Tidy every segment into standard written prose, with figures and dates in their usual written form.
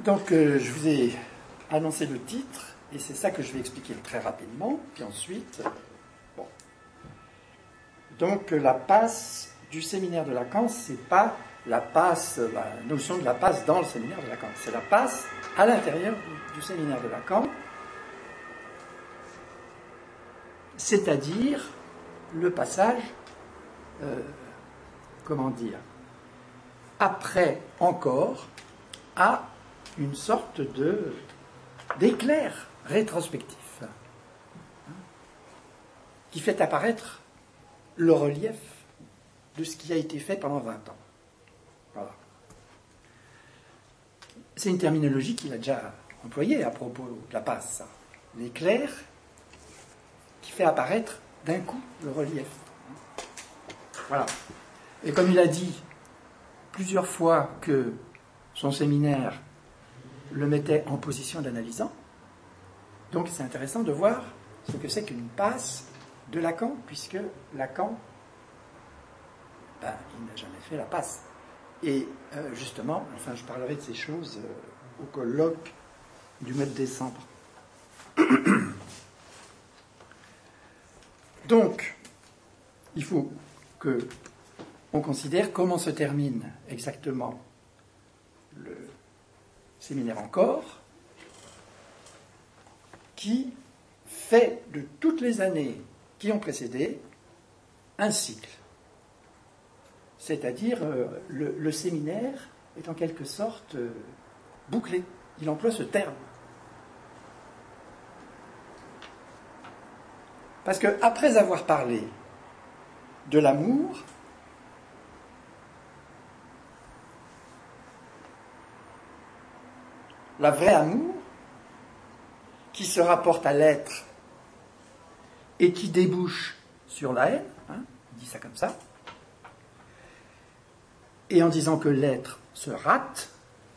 Donc, je vous ai annoncé le titre, et c'est ça que je vais expliquer très rapidement, puis ensuite... Bon. Donc, la passe du séminaire de Lacan, c'est pas la passe, la notion de la passe dans le séminaire de Lacan, c'est la passe à l'intérieur du séminaire de Lacan, c'est-à-dire le passage, comment dire, après encore, à une sorte d'éclair rétrospectif qui fait apparaître le relief de ce qui a été fait pendant 20 ans. Voilà. C'est une terminologie qu'il a déjà employée à propos de la passe, ça. L'éclair qui fait apparaître d'un coup le relief. Voilà. Et comme il a dit plusieurs fois que son séminaire le mettait en position d'analysant, donc c'est intéressant de voir ce que c'est qu'une passe de Lacan, puisque Lacan, il n'a jamais fait la passe. Et justement, enfin, je parlerai de ces choses au colloque du mois de décembre. Donc, il faut qu'on considère comment se termine exactement le séminaire encore, qui fait de toutes les années qui ont précédé un cycle. C'est-à-dire, le séminaire est en quelque sorte bouclé. Il emploie ce terme. Parce qu'après avoir parlé de l'amour, la vraie amour, qui se rapporte à l'être et qui débouche sur la haine, il dit ça comme ça, et en disant que l'être se rate,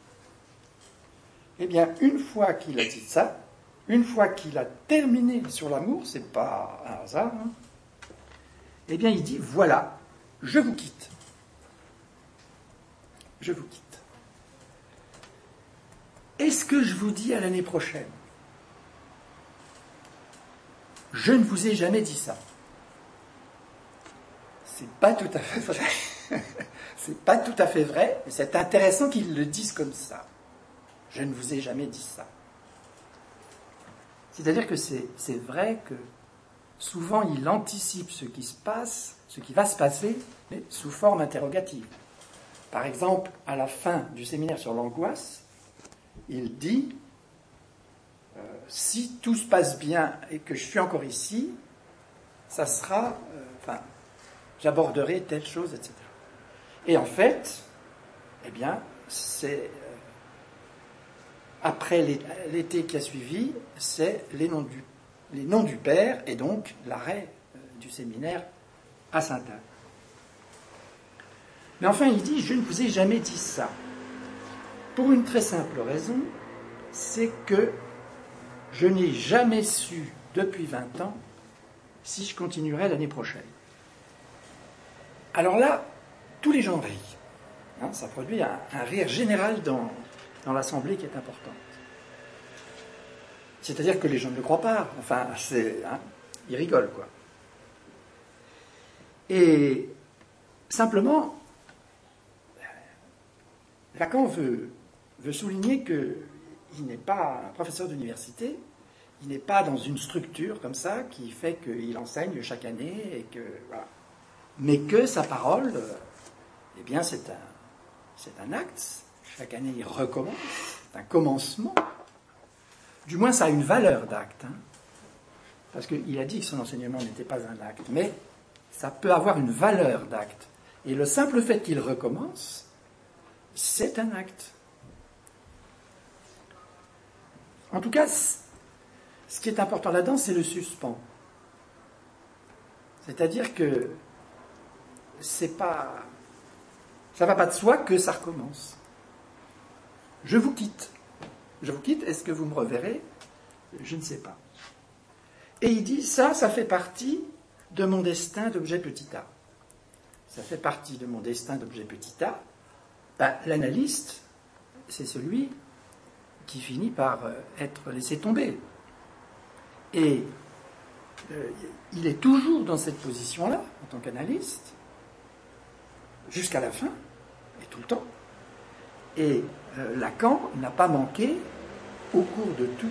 eh bien, une fois qu'il a dit ça, une fois qu'il a terminé sur l'amour, c'est pas un hasard, eh bien, il dit, voilà, je vous quitte. Je vous quitte. Est-ce que je vous dis à l'année prochaine? Je ne vous ai jamais dit ça. C'est pas tout à fait vrai. C'est pas tout à fait vrai, mais c'est intéressant qu'ils le disent comme ça. Je ne vous ai jamais dit ça. C'est-à-dire que c'est vrai que souvent il anticipe ce qui se passe, ce qui va se passer, mais sous forme interrogative. Par exemple, à la fin du séminaire sur l'angoisse, il dit si tout se passe bien et que je suis encore ici, ça sera, j'aborderai telle chose, etc. Et en fait, eh bien, c'est après l'été qui a suivi, c'est les noms du Père et donc l'arrêt du séminaire à Sainte-Anne. Mais enfin, il dit, je ne vous ai jamais dit ça. Pour une très simple raison, c'est que je n'ai jamais su, depuis 20 ans, si je continuerai l'année prochaine. Alors là, tous les gens rient. Ça produit un rire général dans l'assemblée qui est importante. C'est-à-dire que les gens ne le croient pas. Enfin, ils rigolent, quoi. Et simplement, Lacan veut souligner qu'il n'est pas un professeur d'université, il n'est pas dans une structure comme ça qui fait qu'il enseigne chaque année, et que, voilà. Mais que sa parole, eh bien, c'est un acte. Chaque année, il recommence. C'est un commencement. Du moins, ça a une valeur d'acte. Parce qu'il a dit que son enseignement n'était pas un acte. Mais ça peut avoir une valeur d'acte. Et le simple fait qu'il recommence, c'est un acte. En tout cas, ce qui est important là-dedans, c'est le suspens. C'est-à-dire que ça ne va pas de soi que ça recommence. Je vous quitte. Je vous quitte, est-ce que vous me reverrez? Je ne sais pas. Et il dit, ça fait partie de mon destin d'objet petit a. Ça fait partie de mon destin d'objet petit a. L'analyste, c'est celui qui finit par être laissé tomber. Et il est toujours dans cette position-là, en tant qu'analyste, jusqu'à la fin, et tout le temps. Et Lacan n'a pas manqué, au cours de tout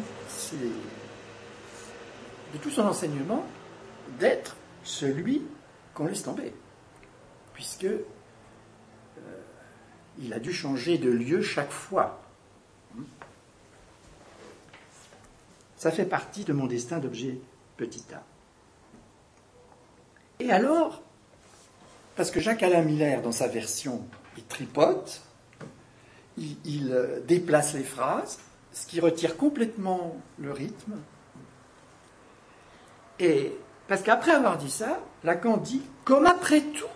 son enseignement, d'être celui qu'on laisse tomber, puisque il a dû changer de lieu chaque fois. Ça fait partie de mon destin d'objet petit a. Et alors, parce que Jacques-Alain Miller, dans sa version, il tripote, il déplace les phrases, ce qui retire complètement le rythme. Et parce qu'après avoir dit ça, Lacan dit, comme après tout,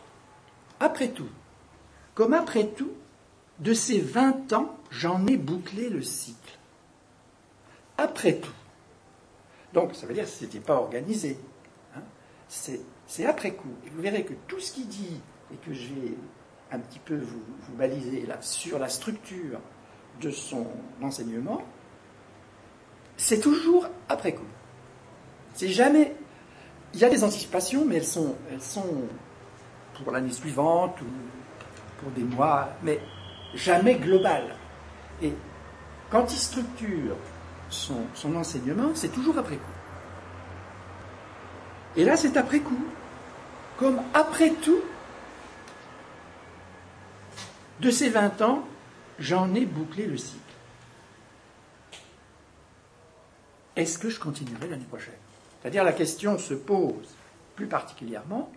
comme après tout, de ces 20 ans, j'en ai bouclé le cycle. Après tout. Donc, ça veut dire que ce n'était pas organisé. Hein. C'est après coup. Et vous verrez que tout ce qu'il dit, et que je vais un petit peu vous baliser là, sur la structure de son enseignement, c'est toujours après coup. C'est jamais... Il y a des anticipations, mais elles sont pour l'année suivante ou pour des mois, mais jamais globales. Et quand il structure son enseignement, c'est toujours après coup. Et là, c'est après coup. Comme après tout, de ces 20 ans, j'en ai bouclé le cycle. Est-ce que je continuerai l'année prochaine ? C'est-à-dire, la question se pose plus particulièrement,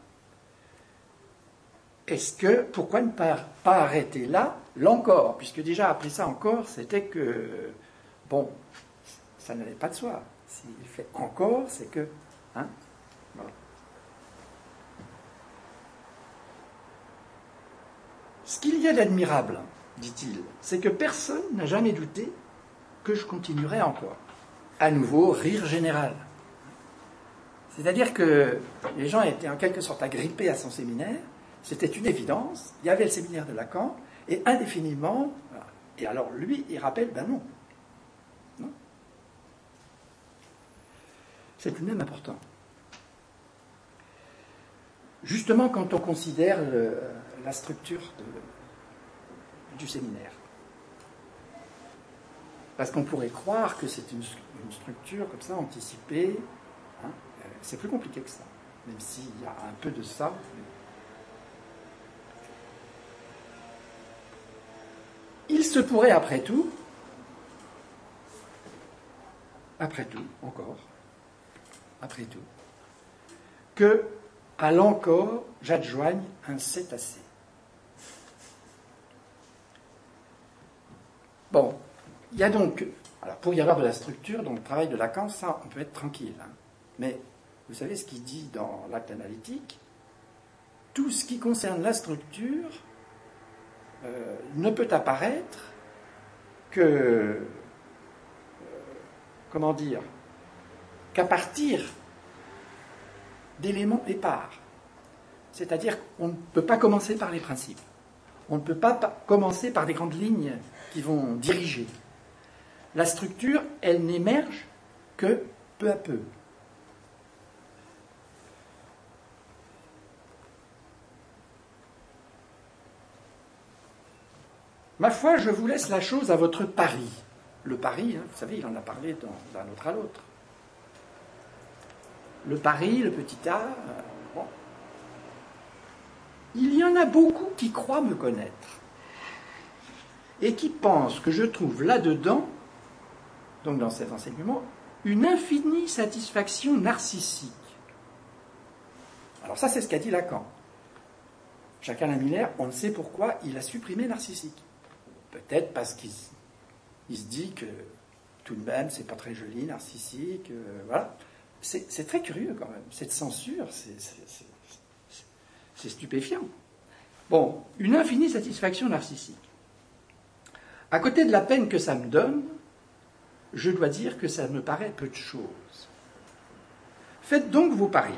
pourquoi ne pas arrêter là, l'encore ? Puisque déjà, après ça encore, c'était que, bon, ça n'allait pas de soi. S'il fait encore, c'est que... Hein, voilà. Ce qu'il y a d'admirable, dit-il, c'est que personne n'a jamais douté que je continuerai encore. À nouveau, rire général. C'est-à-dire que les gens étaient en quelque sorte agrippés à son séminaire, c'était une évidence, il y avait le séminaire de Lacan, et indéfiniment, et alors lui, il rappelle, ben non. Non. C'est tout de même important. Justement, quand on considère la structure du séminaire. Parce qu'on pourrait croire que c'est une structure comme ça, anticipée. Hein, c'est plus compliqué que ça, même s'il y a un peu de ça. Il se pourrait, après tout, que à l'encore, j'adjoigne un cétacé. Bon, il y a donc, alors pour y avoir de la structure, dans le travail de Lacan, ça, on peut être tranquille. Hein. Mais vous savez ce qu'il dit dans l'acte analytique ? Tout ce qui concerne la structure ne peut apparaître que, qu'à partir d'éléments épars. C'est-à-dire qu'on ne peut pas commencer par les principes. On ne peut pas commencer par des grandes lignes qui vont diriger. La structure, elle n'émerge que peu à peu. Ma foi, je vous laisse la chose à votre pari. Le pari, hein, vous savez, il en a parlé d'un autre à l'autre. Le pari, le petit a, bon. Il y en a beaucoup qui croient me connaître et qui pensent que je trouve là-dedans, donc dans cet enseignement, une infinie satisfaction narcissique. Alors ça, c'est ce qu'a dit Lacan. Jacques-Alain Miller, on ne sait pourquoi il a supprimé narcissique. Peut-être parce qu'il se dit que tout de même, c'est pas très joli, narcissique, voilà. C'est très curieux quand même. Cette censure, c'est stupéfiant. Bon, une infinie satisfaction narcissique. À côté de la peine que ça me donne, je dois dire que ça me paraît peu de choses. Faites donc vos paris.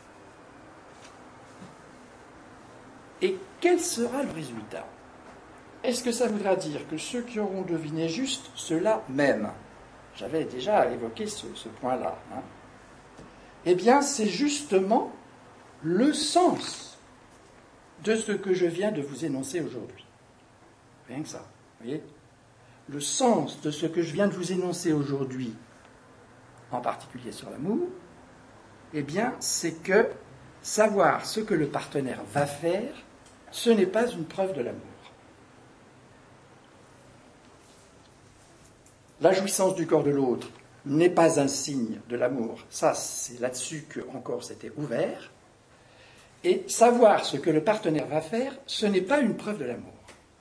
Et quel sera le résultat ? est-ce que ça voudra dire que ceux qui auront deviné juste, ceux-là même? J'avais déjà évoqué ce point-là. Hein. Eh bien, c'est justement le sens de ce que je viens de vous énoncer aujourd'hui. Rien que ça, vous voyez? Le sens de ce que je viens de vous énoncer aujourd'hui, en particulier sur l'amour, eh bien, c'est que savoir ce que le partenaire va faire, ce n'est pas une preuve de l'amour. La jouissance du corps de l'autre n'est pas un signe de l'amour. Ça, c'est là-dessus que encore c'était ouvert. Et savoir ce que le partenaire va faire, ce n'est pas une preuve de l'amour.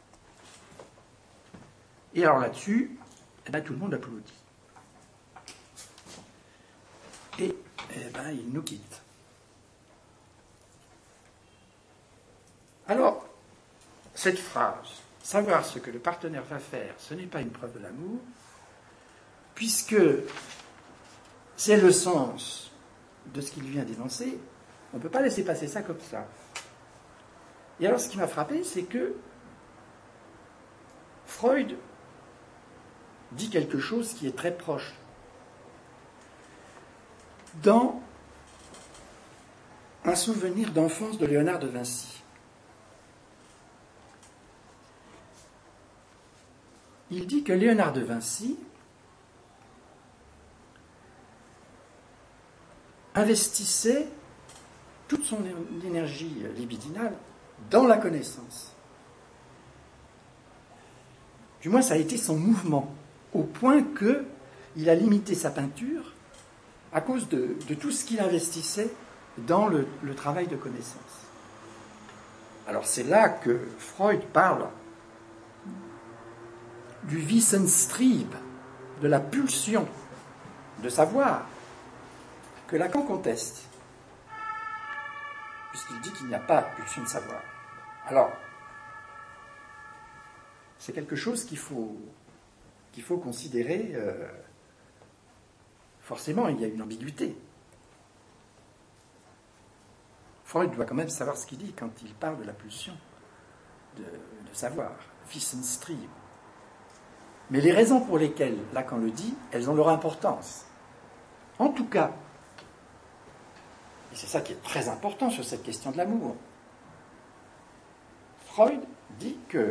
Et alors là-dessus, eh ben, tout le monde applaudit. Et eh ben, il nous quitte. Alors, cette phrase, savoir ce que le partenaire va faire, ce n'est pas une preuve de l'amour, puisque c'est le sens de ce qu'il vient d'énoncer, on ne peut pas laisser passer ça comme ça. Et alors, ce qui m'a frappé, c'est que Freud dit quelque chose qui est très proche. Dans un souvenir d'enfance de Léonard de Vinci, il dit que Léonard de Vinci investissait toute son énergie libidinale dans la connaissance. Du moins, ça a été son mouvement, au point qu'il a limité sa peinture à cause de tout ce qu'il investissait dans le travail de connaissance. Alors c'est là que Freud parle du Wissenstrieb, de la pulsion de savoir, que Lacan conteste, puisqu'il dit qu'il n'y a pas de pulsion de savoir. Alors, c'est quelque chose qu'il faut considérer. Forcément, il y a une ambiguïté. Freud doit quand même savoir ce qu'il dit quand il parle de la pulsion de savoir, Wissenstrieb. Mais les raisons pour lesquelles Lacan le dit, elles ont leur importance. En tout cas, et c'est ça qui est très important sur cette question de l'amour, Freud dit que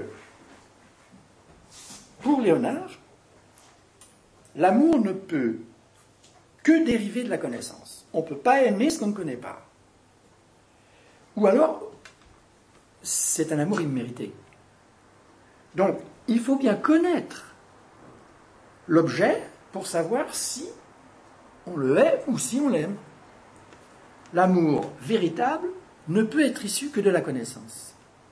pour Léonard, l'amour ne peut que dériver de la connaissance. On ne peut pas aimer ce qu'on ne connaît pas. Ou alors, c'est un amour immérité. Donc, il faut bien connaître l'objet pour savoir si on le hait ou si on l'aime. L'amour véritable ne peut être issu que de la connaissance.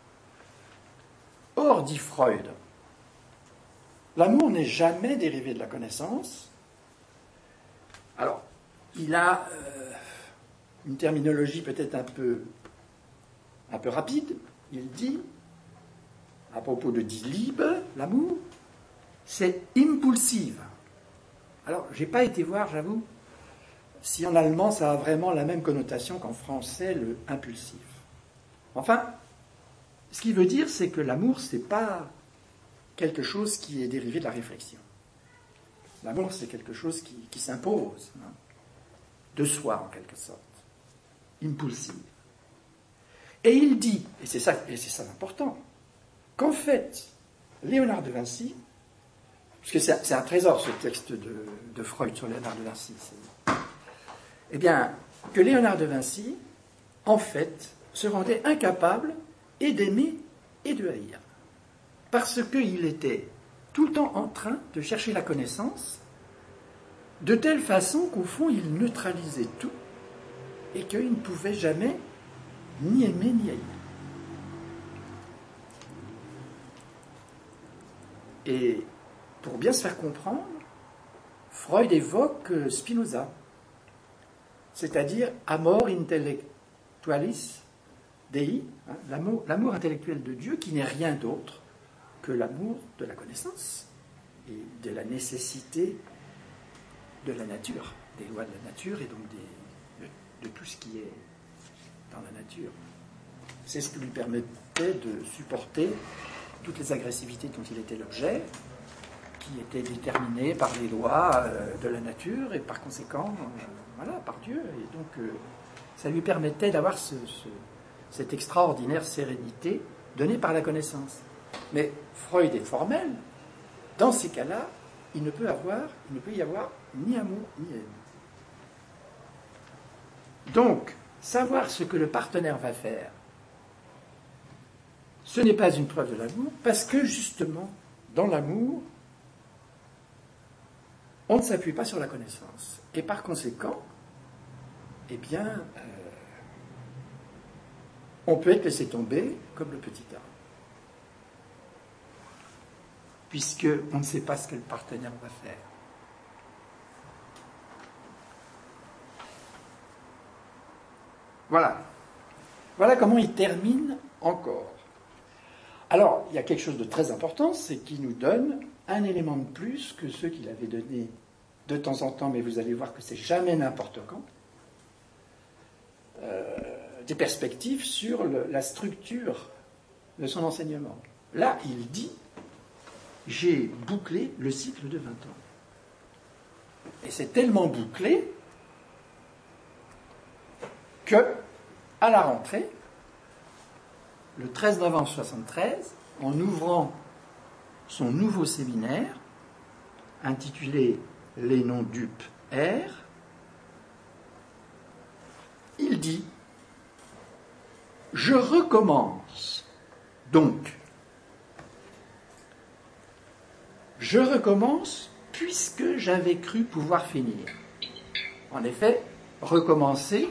Or, dit Freud, l'amour n'est jamais dérivé de la connaissance. Alors, il a une terminologie peut-être un peu rapide. Il dit, à propos de Die Liebe, l'amour, c'est impulsive. Alors, je n'ai pas été voir, j'avoue, si en allemand ça a vraiment la même connotation qu'en français, le impulsif. Enfin, ce qu'il veut dire, c'est que l'amour, ce n'est pas quelque chose qui est dérivé de la réflexion. L'amour, c'est quelque chose qui s'impose, hein, de soi, en quelque sorte, impulsif. Et il dit, et c'est ça l'important, qu'en fait, Léonard de Vinci, parce que c'est un trésor ce texte de Freud sur Léonard de Vinci, eh bien, que Léonard de Vinci, en fait, se rendait incapable et d'aimer et de haïr. Parce qu'il était tout le temps en train de chercher la connaissance, de telle façon qu'au fond, il neutralisait tout et qu'il ne pouvait jamais ni aimer ni haïr. Et pour bien se faire comprendre, Freud évoque Spinoza, c'est-à-dire amor intellectualis Dei, hein, l'amour intellectuel de Dieu qui n'est rien d'autre que l'amour de la connaissance et de la nécessité de la nature, des lois de la nature et donc de tout ce qui est dans la nature. C'est ce qui lui permettait de supporter toutes les agressivités dont il était l'objet, qui étaient déterminées par les lois de la nature et par conséquent, voilà, par Dieu. Et donc, ça lui permettait d'avoir cette extraordinaire sérénité donnée par la connaissance. Mais Freud est formel. Dans ces cas-là, il ne peut y avoir ni amour ni haine. Donc, savoir ce que le partenaire va faire, ce n'est pas une preuve de l'amour, parce que justement, dans l'amour, on ne s'appuie pas sur la connaissance. Et par conséquent, eh bien, on peut être laissé tomber comme le petit arbre. Puisqu'on ne sait pas ce que le partenaire va faire. Voilà. Voilà comment il termine encore. Alors, il y a quelque chose de très important, c'est qu'il nous donne un élément de plus que ceux qu'il avait donnés de temps en temps, mais vous allez voir que c'est jamais n'importe quand, des perspectives sur la structure de son enseignement. Là, il dit, j'ai bouclé le cycle de 20 ans. Et c'est tellement bouclé que, à la rentrée, le 13 novembre 1973, en ouvrant son nouveau séminaire, intitulé « Les non-dupes R », il dit « Je recommence donc. Je recommence puisque j'avais cru pouvoir finir. » En effet, recommencer,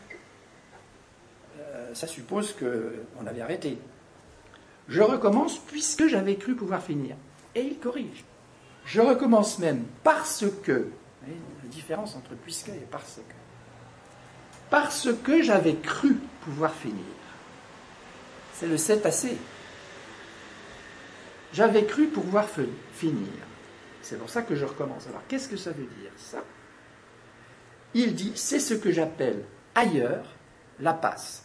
ça suppose qu'on avait arrêté. Je recommence puisque j'avais cru pouvoir finir. Et il corrige. Je recommence même parce que, vous voyez, la différence entre puisque et parce que j'avais cru pouvoir finir. C'est le cétacé. J'avais cru pouvoir finir. C'est pour ça que je recommence. Alors, qu'est-ce que ça veut dire, ça ? Il dit, c'est ce que j'appelle ailleurs la passe.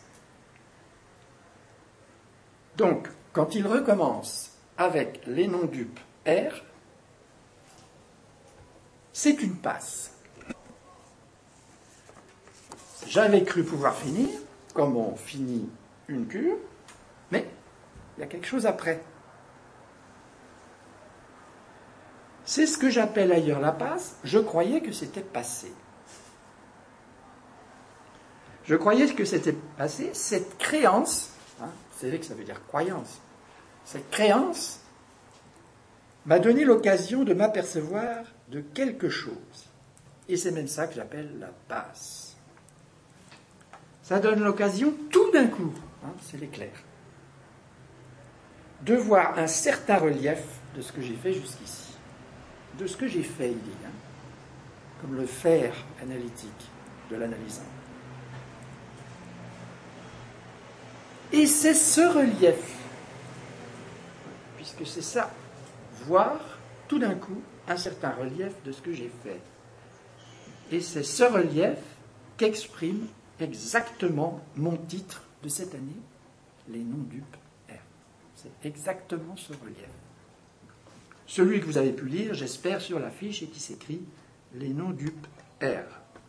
Donc, quand il recommence avec les non-dupes R, c'est une passe. J'avais cru pouvoir finir, comme on finit une cure, mais il y a quelque chose après. C'est ce que j'appelle ailleurs la passe. Je croyais que c'était passé. Je croyais que c'était passé. Cette créance, vous savez que ça veut dire croyance, cette créance m'a donné l'occasion de m'apercevoir de quelque chose. Et c'est même ça que j'appelle la passe. Ça donne l'occasion, tout d'un coup, c'est l'éclair, de voir un certain relief de ce que j'ai fait jusqu'ici. De ce que j'ai fait, il dit, comme le faire analytique de l'analysant. Et c'est ce relief, puisque c'est ça, voir tout d'un coup un certain relief de ce que j'ai fait. Et c'est ce relief qu'exprime exactement mon titre de cette année, les non-dupes R. C'est exactement ce relief. Celui que vous avez pu lire, j'espère, sur l'affiche et qui s'écrit « Les non-dupes R ».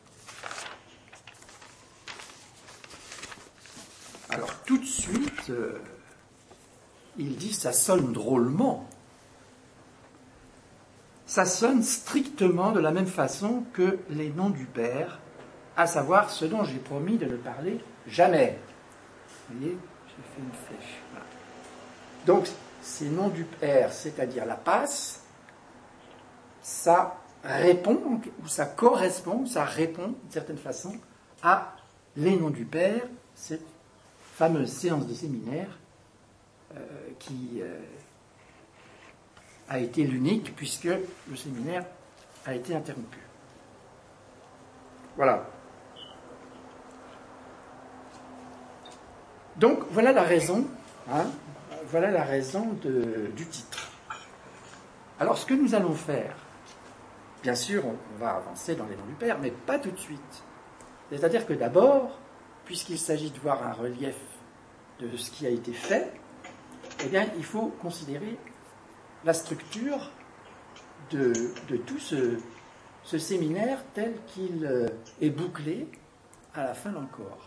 Alors, tout de suite, il dit « ça sonne drôlement ». Ça sonne strictement de la même façon que les non-dupes R, à savoir ce dont j'ai promis de ne parler jamais. Vous voyez, j'ai fait une flèche. Voilà. Donc, ces non-dupes R, c'est-à-dire la passe, ça répond, ou ça correspond, ça répond d'une certaine façon à les non-dupes R, cette fameuse séance de séminaire qui a été l'unique puisque le séminaire a été interrompu. Voilà. Donc, voilà la raison, voilà la raison du titre. Alors, ce que nous allons faire, bien sûr, on va avancer dans les noms du Père, mais pas tout de suite. C'est-à-dire que d'abord, puisqu'il s'agit de voir un relief de ce qui a été fait, eh bien, il faut considérer la structure de tout ce séminaire tel qu'il est bouclé à la fin d'encore.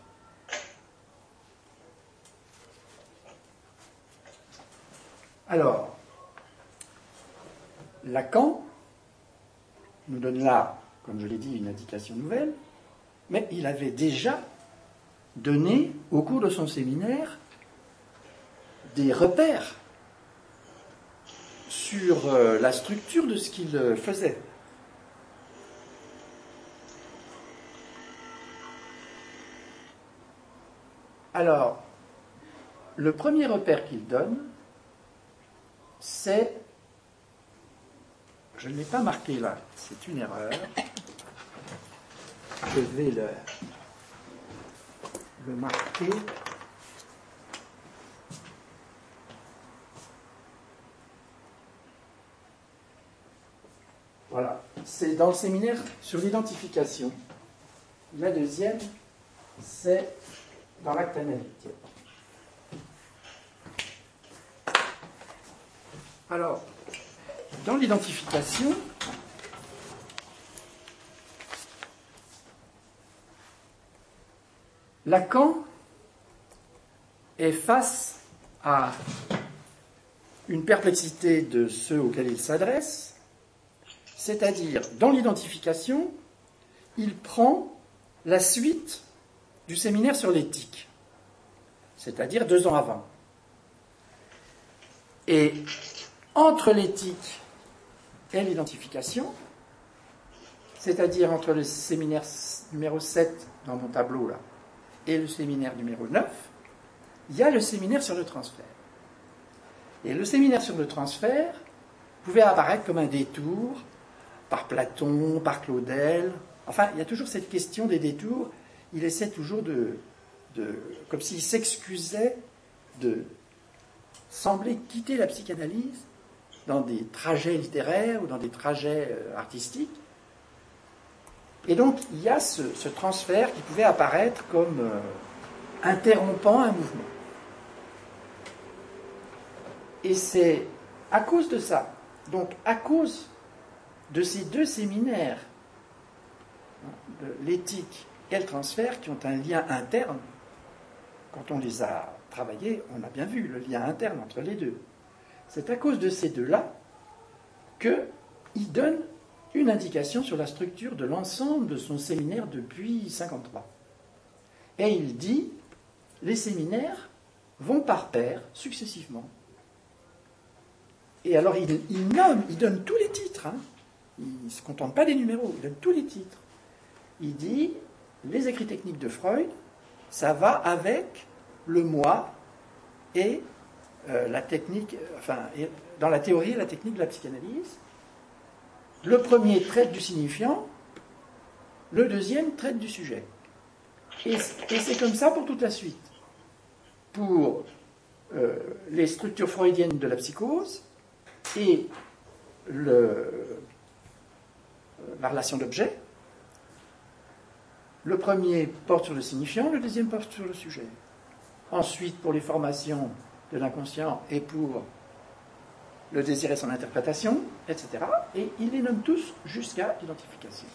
Alors, Lacan nous donne là, comme je l'ai dit, une indication nouvelle, mais il avait déjà donné, au cours de son séminaire, des repères sur la structure de ce qu'il faisait. Alors, le premier repère qu'il donne, c'est... Je ne l'ai pas marqué là, c'est une erreur. Je vais le marquer. Voilà, c'est dans le séminaire sur l'identification. La deuxième, c'est dans l'acte analytique. Alors, dans l'identification, Lacan est face à une perplexité de ceux auxquels il s'adresse, c'est-à-dire, dans l'identification, il prend la suite du séminaire sur l'éthique, c'est-à-dire 2 ans avant. Et entre l'éthique et l'identification, c'est-à-dire entre le séminaire numéro 7 dans mon tableau là, et le séminaire numéro 9, il y a le séminaire sur le transfert. Et le séminaire sur le transfert pouvait apparaître comme un détour par Platon, par Claudel. Enfin, il y a toujours cette question des détours. Il essaie toujours comme s'il s'excusait de sembler quitter la psychanalyse dans des trajets littéraires ou dans des trajets artistiques. Et donc, il y a ce transfert qui pouvait apparaître comme interrompant un mouvement. Et c'est à cause de ça, donc à cause de ces 2 séminaires, l'éthique et le transfert, qui ont un lien interne, quand on les a travaillés, on a bien vu le lien interne entre les deux. C'est à cause de ces 2-là qu'il donne une indication sur la structure de l'ensemble de son séminaire depuis 1953. Et il dit, les séminaires vont par paires, successivement. Et alors il nomme, il donne tous les titres, hein. Il ne se contente pas des numéros, il donne tous les titres. Il dit, les écrits techniques de Freud, ça va avec le moi et la technique, dans la théorie et la technique de la psychanalyse. Le premier traite du signifiant, le deuxième traite du sujet. Et c'est comme ça pour toute la suite. Pour les structures freudiennes de la psychose et la relation d'objet, le premier porte sur le signifiant, le deuxième porte sur le sujet. Ensuite, pour les formations de l'inconscient et pour le désir et son interprétation, etc. Et il les nomme tous jusqu'à l'identification.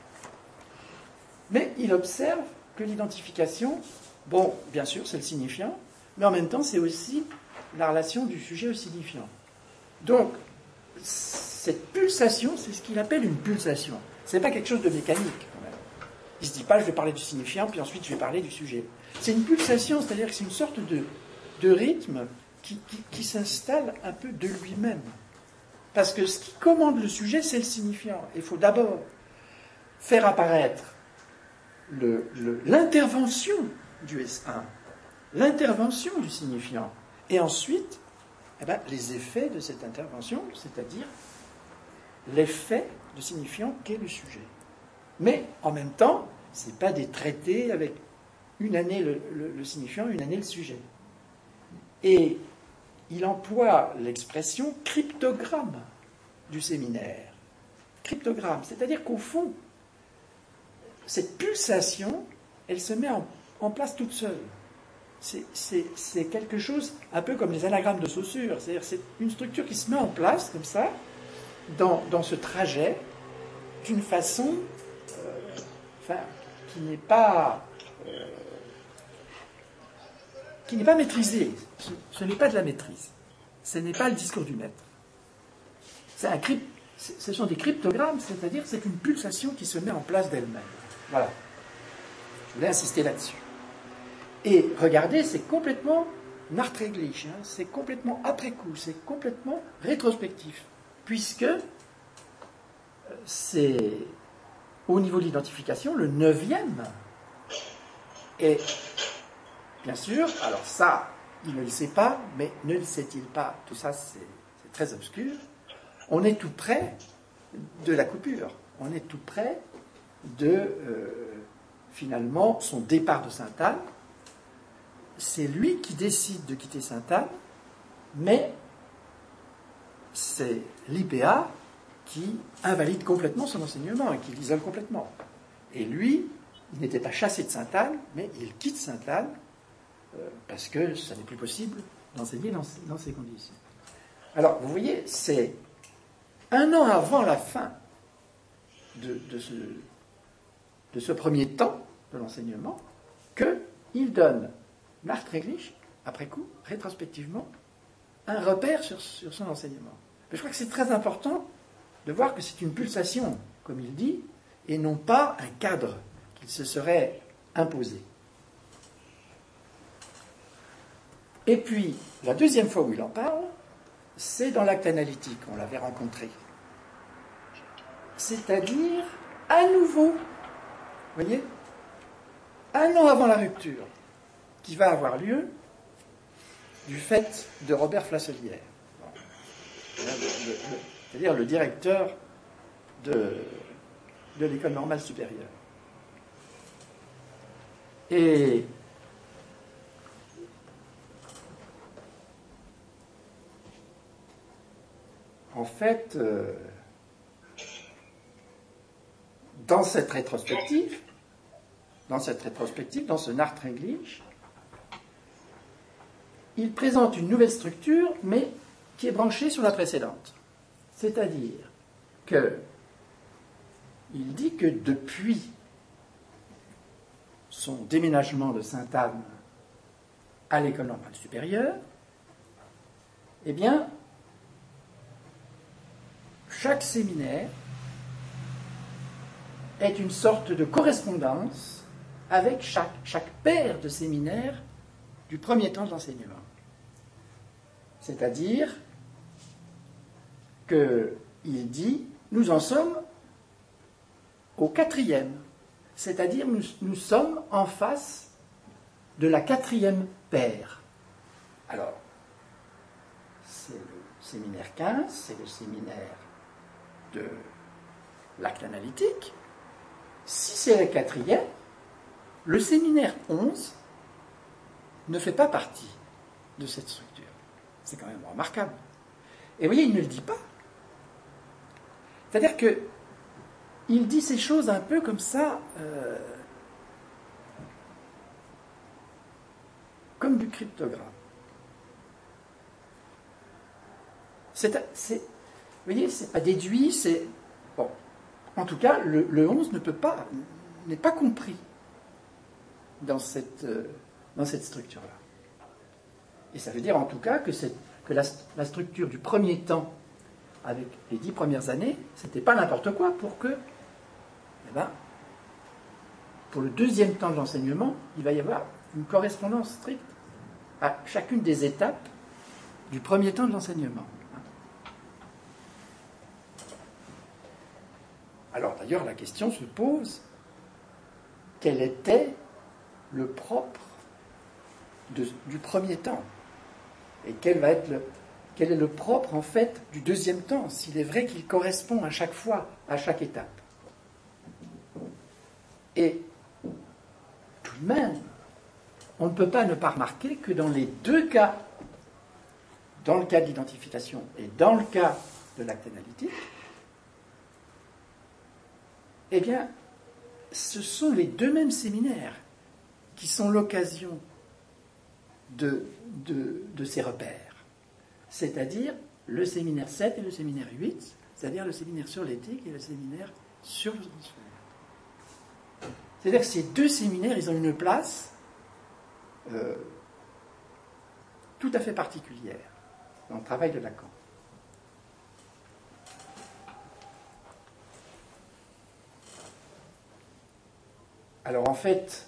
Mais il observe que l'identification, bon, bien sûr, c'est le signifiant, mais en même temps, c'est aussi la relation du sujet au signifiant. Donc, cette pulsation, c'est ce qu'il appelle une pulsation. Ce n'est pas quelque chose de mécanique, quand même. Il ne se dit pas, je vais parler du signifiant, puis ensuite je vais parler du sujet. C'est une pulsation, c'est-à-dire que c'est une sorte de rythme qui s'installe un peu de lui-même. Parce que ce qui commande le sujet, c'est le signifiant. Il faut d'abord faire apparaître l'intervention du S1, l'intervention du signifiant, et ensuite les effets de cette intervention, c'est-à-dire l'effet de signifiant qu'est le sujet. Mais en même temps, ce n'est pas des traités avec une année le signifiant, une année le sujet. Et il emploie l'expression cryptogramme du séminaire. Cryptogramme, c'est-à-dire qu'au fond, cette pulsation, elle se met en place toute seule. c'est quelque chose un peu comme les anagrammes de Saussure. C'est-à-dire c'est une structure qui se met en place comme ça, dans ce trajet, d'une façon qui n'est pas maîtrisée. Ce n'est pas de la maîtrise. Ce n'est pas le discours du maître. Ce sont des cryptogrammes, c'est-à-dire c'est une pulsation qui se met en place d'elle-même. Voilà. Je voulais insister là-dessus. Et regardez, c'est complètement nachträglich, c'est complètement après coup, c'est complètement rétrospectif, puisque c'est au niveau de l'identification le 9e. Et bien sûr, alors ça, il ne le sait pas, mais ne le sait-il pas, tout ça c'est très obscur, on est tout près de la coupure, on est tout près de finalement son départ de Sainte-Anne. C'est lui qui décide de quitter Sainte-Anne, mais c'est l'IPA qui invalide complètement son enseignement et qui l'isole complètement. Et lui, il n'était pas chassé de Sainte-Anne, mais il quitte Sainte-Anne parce que ça n'est plus possible d'enseigner dans ces conditions. Alors, vous voyez, c'est 1 an avant la fin de ce premier temps de l'enseignement qu'il donne nachträglich, après coup, rétrospectivement, un repère sur son enseignement. Mais je crois que c'est très important de voir que c'est une pulsation, comme il dit, et non pas un cadre qu'il se serait imposé. Et puis, la deuxième fois où il en parle, c'est dans l'acte analytique, on l'avait rencontré. C'est-à-dire, à nouveau, vous voyez, 1 an avant la rupture, qui va avoir lieu du fait de Robert Flasselière, c'est-à-dire le directeur de l'École normale supérieure. Et en fait, dans cette rétrospective, dans ce nachträglich, il présente une nouvelle structure, mais qui est branchée sur la précédente. C'est-à-dire qu'il dit que depuis son déménagement de Sainte-Anne à l'École normale supérieure, eh bien, chaque séminaire est une sorte de correspondance avec chaque paire de séminaires du premier temps de l'enseignement. C'est-à-dire qu'il dit, nous en sommes au 4e, c'est-à-dire nous sommes en face de la 4e paire. Alors, c'est le séminaire 15, c'est le séminaire de l'acte analytique. Si c'est le 4e, le séminaire 11 ne fait pas partie de cette structure. C'est quand même remarquable. Et vous voyez, il ne le dit pas. C'est-à-dire qu'il dit ces choses un peu comme ça, comme du cryptogramme. Vous voyez, c'est pas déduit, c'est... Bon, en tout cas, le 11 n'est pas compris dans cette structure-là. Et ça veut dire en tout cas que la structure du premier temps, avec les 10 premières années, c'était pas n'importe quoi pour que, pour le deuxième temps de l'enseignement, il va y avoir une correspondance stricte à chacune des étapes du premier temps de l'enseignement. Alors d'ailleurs, la question se pose, quel était le propre du premier temps? Et quel est le propre, en fait, du deuxième temps, s'il est vrai qu'il correspond à chaque fois, à chaque étape? Et tout de même, on ne peut pas ne pas remarquer que dans les deux cas, dans le cas de l'identification et dans le cas de l'acte analytique, eh bien, ce sont les deux mêmes séminaires qui sont l'occasion de ces repères, c'est-à-dire le séminaire 7 et le séminaire 8, c'est-à-dire le séminaire sur l'éthique et le séminaire sur le transfert. C'est-à-dire que ces deux séminaires, ils ont une place tout à fait particulière dans le travail de Lacan. Alors en fait,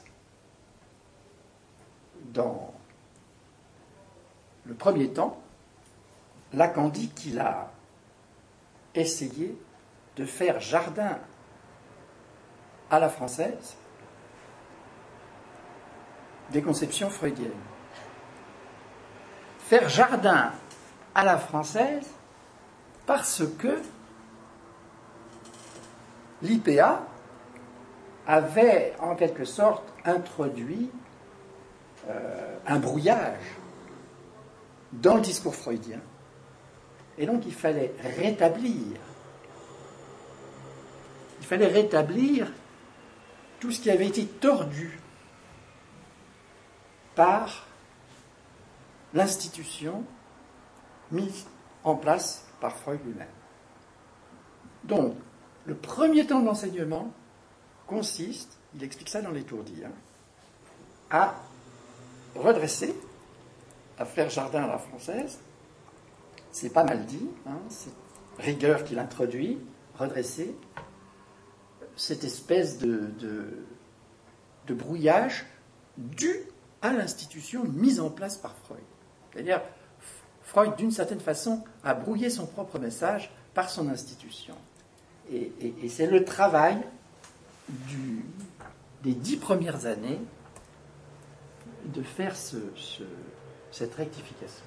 dans le premier temps, Lacan dit qu'il a essayé de faire jardin à la française des conceptions freudiennes. Faire jardin à la française parce que l'IPA avait en quelque sorte introduit un brouillage dans le discours freudien. Et donc il fallait rétablir tout ce qui avait été tordu par l'institution mise en place par Freud lui-même. Donc, le premier temps de l'enseignement consiste, il explique ça dans l'étourdi, à redresser, à faire jardin à la française. C'est pas mal dit, c'est rigueur qu'il introduit, redresser cette espèce de brouillage dû à l'institution mise en place par Freud. C'est-à-dire, Freud, d'une certaine façon, a brouillé son propre message par son institution. Et c'est le travail des 10 premières années de faire cette rectification.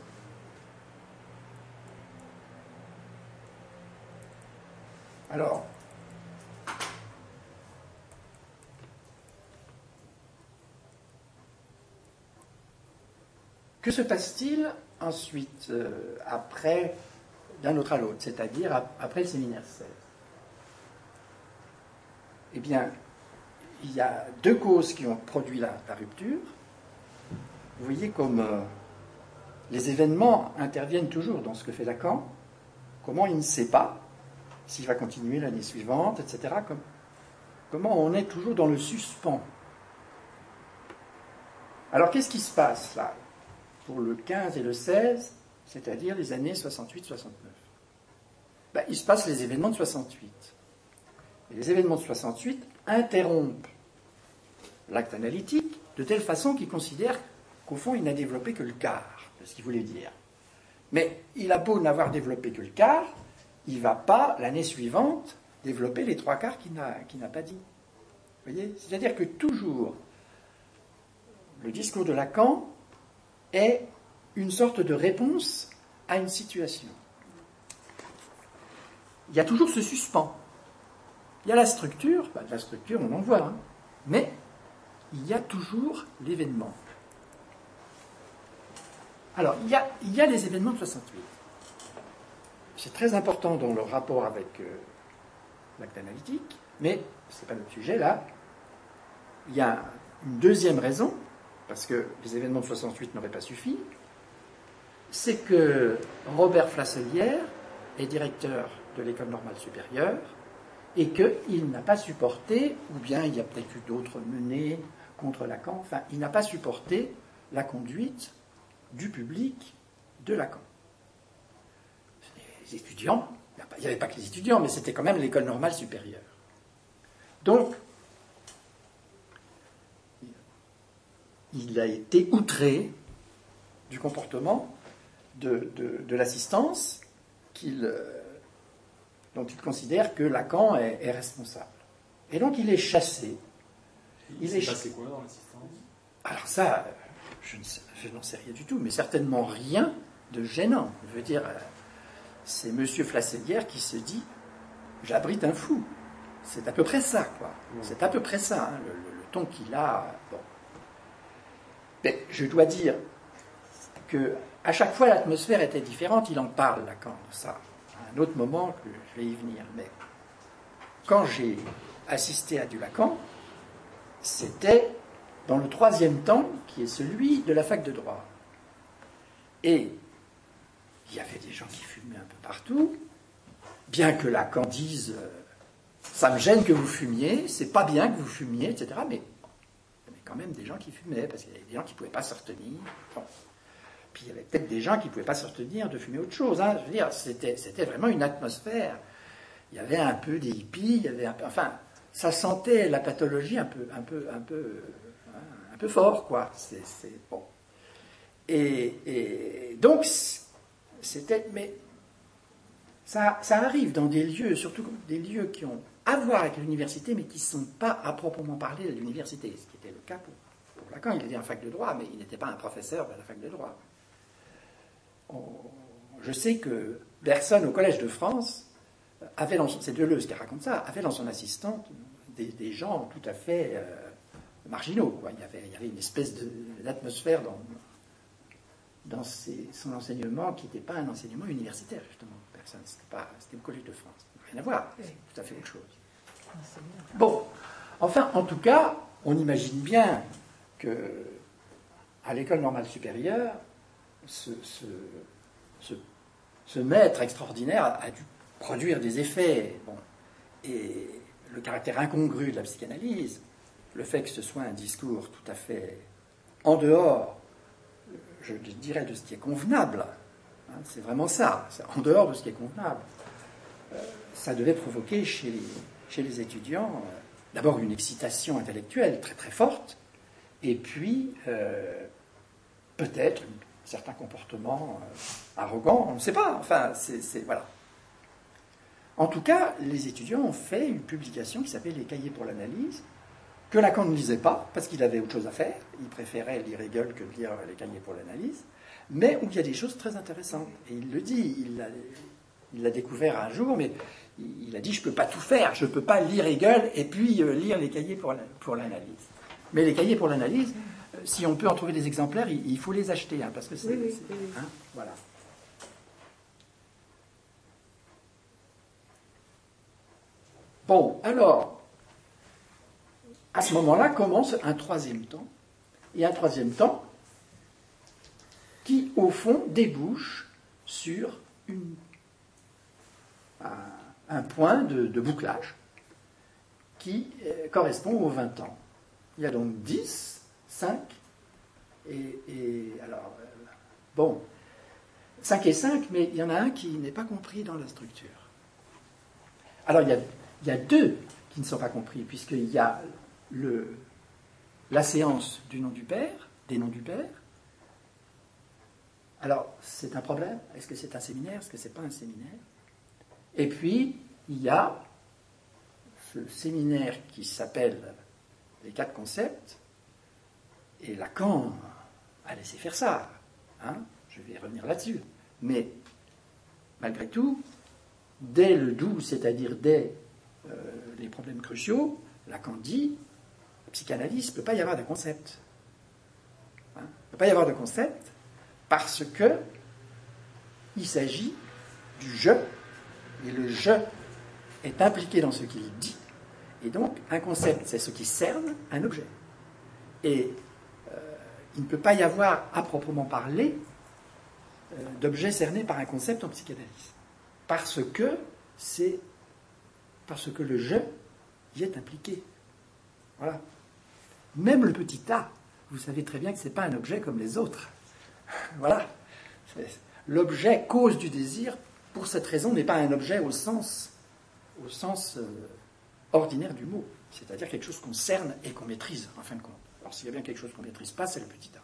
Alors, que se passe-t-il ensuite, après, d'un autre à l'autre, c'est-à-dire après le séminaire 16 ? Eh bien, il y a deux causes qui ont produit la rupture. Vous voyez comme les événements interviennent toujours dans ce que fait Lacan, comment il ne sait pas s'il va continuer l'année suivante, etc. Comment on est toujours dans le suspens. Alors, qu'est-ce qui se passe là pour le 15 et le 16, c'est-à-dire les années 68-69 ? Il se passe les événements de 68. Et les événements de 68 interrompent l'acte analytique de telle façon qu'il considère qu'au fond, il n'a développé que le quart de ce qu'il voulait dire. Mais il a beau n'avoir développé que le quart, il ne va pas, l'année suivante, développer les trois quarts qu'il n'a pas dit. Vous voyez ? C'est-à-dire que toujours, le discours de Lacan est une sorte de réponse à une situation. Il y a toujours ce suspens. Il y a la structure, la structure on en voit, mais il y a toujours l'événement. Alors, il y a les événements de 68. C'est très important dans le rapport avec l'acte analytique, mais ce n'est pas notre sujet là. Il y a une deuxième raison, parce que les événements de 68 n'auraient pas suffi, c'est que Robert Flasselière est directeur de l'École normale supérieure et qu'il n'a pas supporté, ou bien il y a peut-être eu d'autres menées contre Lacan, enfin, il n'a pas supporté la conduite du public de Lacan. Les étudiants, il n'y avait pas que les étudiants, mais c'était quand même l'École normale supérieure. Donc, il a été outré du comportement de l'assistance dont il considère que Lacan est responsable. Et donc il est chassé. Il s'est passé quoi dans l'assistance ? Alors ça, je n'en sais rien du tout, mais certainement rien de gênant. Je veux dire, c'est M. Flasselière qui se dit « j'abrite un fou ». C'est à peu près ça, quoi. C'est à peu près ça, le ton qu'il a. Bon. Mais je dois dire que à chaque fois l'atmosphère était différente. Il en parle, Lacan, de ça. À un autre moment, que je vais y venir. Mais quand j'ai assisté à du Lacan, c'était dans le troisième temps, qui est celui de la fac de droit. Et il y avait des gens qui fumaient un peu partout, bien que Lacan dise ça me gêne que vous fumiez, c'est pas bien que vous fumiez, etc. Mais il y avait quand même des gens qui fumaient, parce qu'il y avait des gens qui ne pouvaient pas se retenir. Bon. Puis il y avait peut-être des gens qui ne pouvaient pas se retenir de fumer autre chose. Hein. Je veux dire, c'était vraiment une atmosphère. Il y avait un peu des hippies, il y avait un peu, enfin, ça sentait la pathologie un peu fort, quoi. C'est bon. Et donc, c'était, mais ça arrive dans des lieux, surtout des lieux qui ont à voir avec l'université, mais qui ne sont pas à proprement parler de l'université, ce qui était le cas pour Lacan. Il était en fac de droit, mais il n'était pas un professeur de la fac de droit. Je sais que Bergson, au Collège de France, avait dans son, c'est Deleuze qui raconte ça, avait dans son assistante des gens tout à fait marginaux, quoi. Il y avait une espèce d'atmosphère dans son enseignement qui n'était pas un enseignement universitaire, justement. Bergson, c'était au Collège de France. Rien à voir, c'est tout à fait autre chose. Bon, enfin, en tout cas, on imagine bien que à l'école normale supérieure, ce maître extraordinaire a dû produire des effets. Bon. Et le caractère incongru de la psychanalyse, le fait que ce soit un discours tout à fait en dehors, je dirais, de ce qui est convenable, hein, c'est vraiment ça, c'est en dehors de ce qui est convenable, ça devait provoquer chez les étudiants d'abord une excitation intellectuelle très très forte, et puis peut-être certains comportements arrogants, on ne sait pas, enfin, voilà. En tout cas, les étudiants ont fait une publication qui s'appelle Les Cahiers pour l'analyse, que Lacan ne lisait pas, parce qu'il avait autre chose à faire, il préférait lire Hegel que de lire Les Cahiers pour l'analyse, mais où il y a des choses très intéressantes. Et il le dit, il l'a découvert un jour, mais il a dit, je ne peux pas tout faire, je ne peux pas lire Hegel et puis lire Les Cahiers pour l'analyse. Mais Les Cahiers pour l'analyse, si on peut en trouver des exemplaires, il faut les acheter, hein, parce que c'est... Oui. Hein, voilà. Bon, alors, à ce moment-là commence un troisième temps, et un troisième temps qui, au fond, débouche sur un point de bouclage qui correspond aux 20 ans. Il y a donc 10, 5, et alors, bon, 5 et 5, mais il y en a un qui n'est pas compris dans la structure. Alors, il y a deux qui ne sont pas compris, puisqu'il y a la séance du nom du Père, des noms du Père. Alors, c'est un problème. Est-ce que c'est un séminaire? Est-ce que c'est pas un séminaire? Et puis, il y a ce séminaire qui s'appelle Les 4 concepts, et Lacan a laissé faire ça. Hein, je vais revenir là-dessus. Mais, malgré tout, dès le 12, c'est-à-dire dès les problèmes cruciaux, Lacan dit, la psychanalyse, il ne peut pas y avoir de concept. Hein, il ne peut pas y avoir de concept parce que il s'agit du je, et le je est impliqué dans ce qu'il dit, et donc un concept, c'est ce qui cerne un objet. Et il ne peut pas y avoir, à proprement parler, d'objet cerné par un concept en psychanalyse. Parce que le je y est impliqué. Voilà. Même le petit a, vous savez très bien que ce n'est pas un objet comme les autres. Voilà. L'objet cause du désir, pour cette raison, n'est pas un objet au sens ordinaire du mot. C'est-à-dire quelque chose qu'on cerne et qu'on maîtrise, en fin de compte. Alors s'il y a bien quelque chose qu'on ne maîtrise pas, c'est le petit a.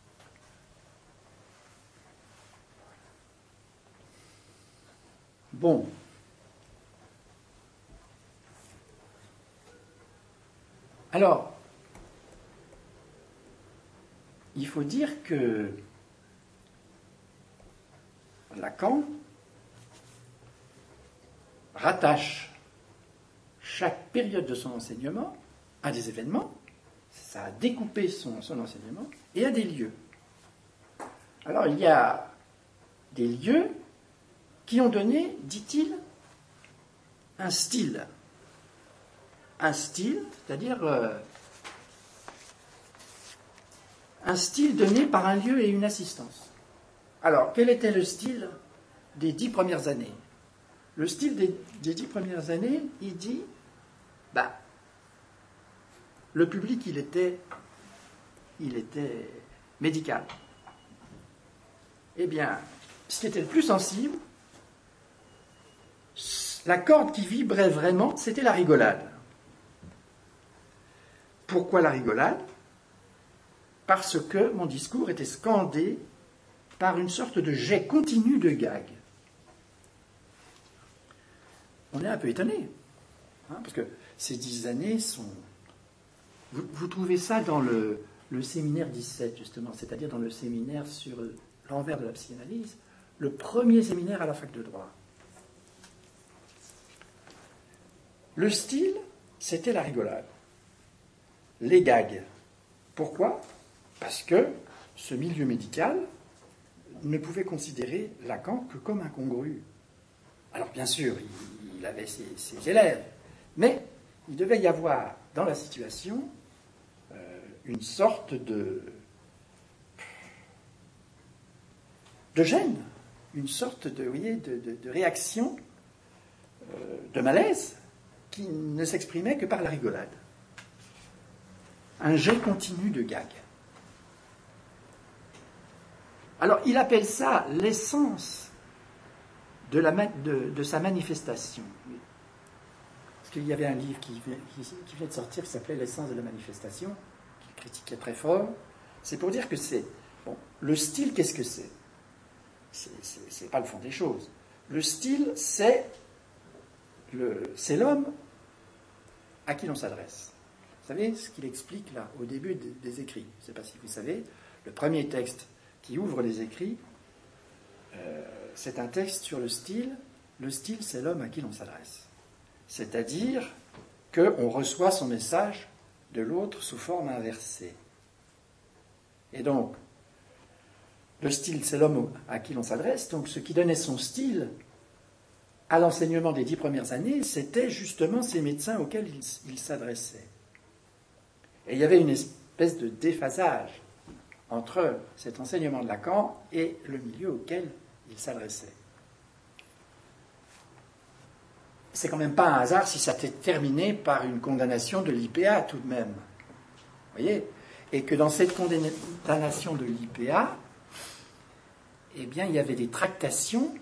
Bon. Alors, il faut dire que Lacan rattache chaque période de son enseignement à des événements, ça a découpé son enseignement, et à des lieux. Alors, il y a des lieux qui ont donné, dit-il, un style. Un style, c'est-à-dire un style donné par un lieu et une assistance. Alors, quel était le style des 10 premières années? Le style des 10 premières années, il dit, le public, il était médical. Eh bien, ce qui était le plus sensible, la corde qui vibrait vraiment, c'était la rigolade. Pourquoi la rigolade? Parce que mon discours était scandé par une sorte de jet continu de gags. On est un peu étonné, parce que ces 10 années sont... Vous trouvez ça dans le séminaire 17, justement, c'est-à-dire dans le séminaire sur l'envers de la psychanalyse, le premier séminaire à la fac de droit. Le style, c'était la rigolade. Les gags. Pourquoi? Parce que ce milieu médical ne pouvait considérer Lacan que comme incongru. Alors bien sûr, il avait ses élèves, mais il devait y avoir dans la situation une sorte de gêne, une sorte de réaction, de malaise, qui ne s'exprimait que par la rigolade. Un jet continu de gags. Alors, il appelle ça l'essence de sa manifestation. Parce qu'il y avait un livre qui vient de sortir qui s'appelait L'essence de la manifestation, qu'il critiquait très fort. C'est pour dire que c'est... Bon, le style, qu'est-ce que c'est? C'est pas le fond des choses. Le style, c'est l'homme à qui l'on s'adresse. Vous savez ce qu'il explique là, au début des écrits? Je ne sais pas si vous savez, le premier texte qui ouvre les écrits, c'est un texte sur le style. Le style, c'est l'homme à qui l'on s'adresse. C'est-à-dire qu'on reçoit son message de l'autre sous forme inversée. Et donc, le style, c'est l'homme à qui l'on s'adresse. Donc, ce qui donnait son style à l'enseignement des 10 premières années, c'était justement ces médecins auxquels il s'adressait. Et il y avait une espèce de déphasage entre cet enseignement de Lacan et le milieu auquel il s'adressait. C'est quand même pas un hasard si ça s'est terminé par une condamnation de l'IPA tout de même. Vous voyez? Et que dans cette condamnation de l'IPA, eh bien, il y avait des tractations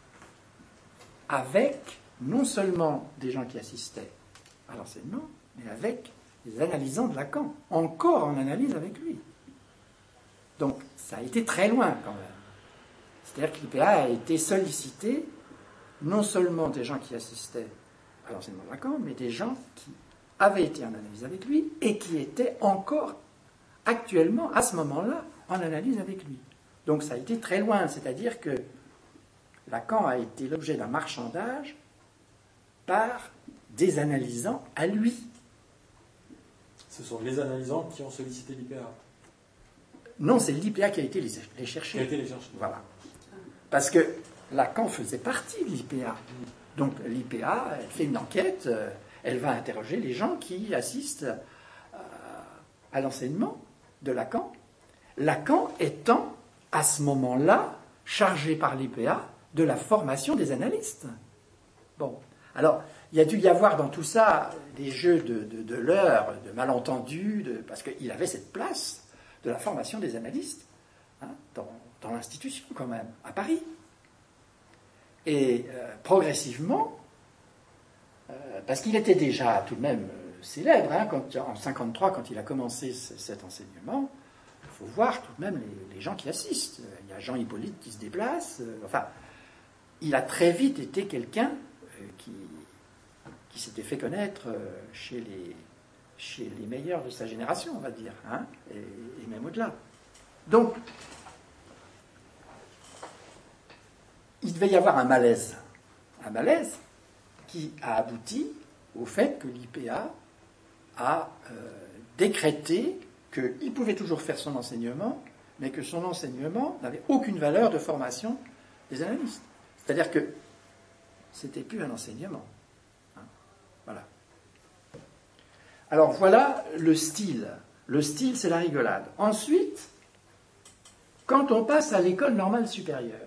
avec non seulement des gens qui assistaient à l'enseignement, mais avec les analysants de Lacan, encore en analyse avec lui. Donc, ça a été très loin quand même. C'est-à-dire que l'IPA a été sollicité non seulement des gens qui assistaient à l'enseignement de Lacan, mais des gens qui avaient été en analyse avec lui et qui étaient encore actuellement, à ce moment-là, en analyse avec lui. Donc ça a été très loin, c'est-à-dire que Lacan a été l'objet d'un marchandage par des analysants à lui. Ce sont les analysants qui ont sollicité l'IPA? Non, c'est l'IPA qui a été les chercher. Qui a été les chercher. Voilà. Parce que Lacan faisait partie de l'IPA. Donc l'IPA, elle fait une enquête, elle va interroger les gens qui assistent à l'enseignement de Lacan. Lacan étant, à ce moment-là, chargé par l'IPA de la formation des analystes. Bon, alors, il y a dû y avoir dans tout ça des jeux de leurre, de malentendus, parce qu'il avait cette place de la formation des analystes dans l'institution quand même, à Paris. Et progressivement, parce qu'il était déjà tout de même célèbre, en 1953, quand il a commencé cet enseignement, il faut voir tout de même les gens qui assistent. Il y a Jean Hippolyte qui se déplace. Enfin, il a très vite été quelqu'un qui s'était fait connaître chez les meilleurs de sa génération, on va dire, et même au-delà. Donc, il devait y avoir un malaise qui a abouti au fait que l'IPA a décrété qu'il pouvait toujours faire son enseignement, mais que son enseignement n'avait aucune valeur de formation des analystes. C'est-à-dire que c'était plus un enseignement. Voilà. Alors voilà le style. Le style, c'est la rigolade. Ensuite, Quand on passe à l'école normale supérieure,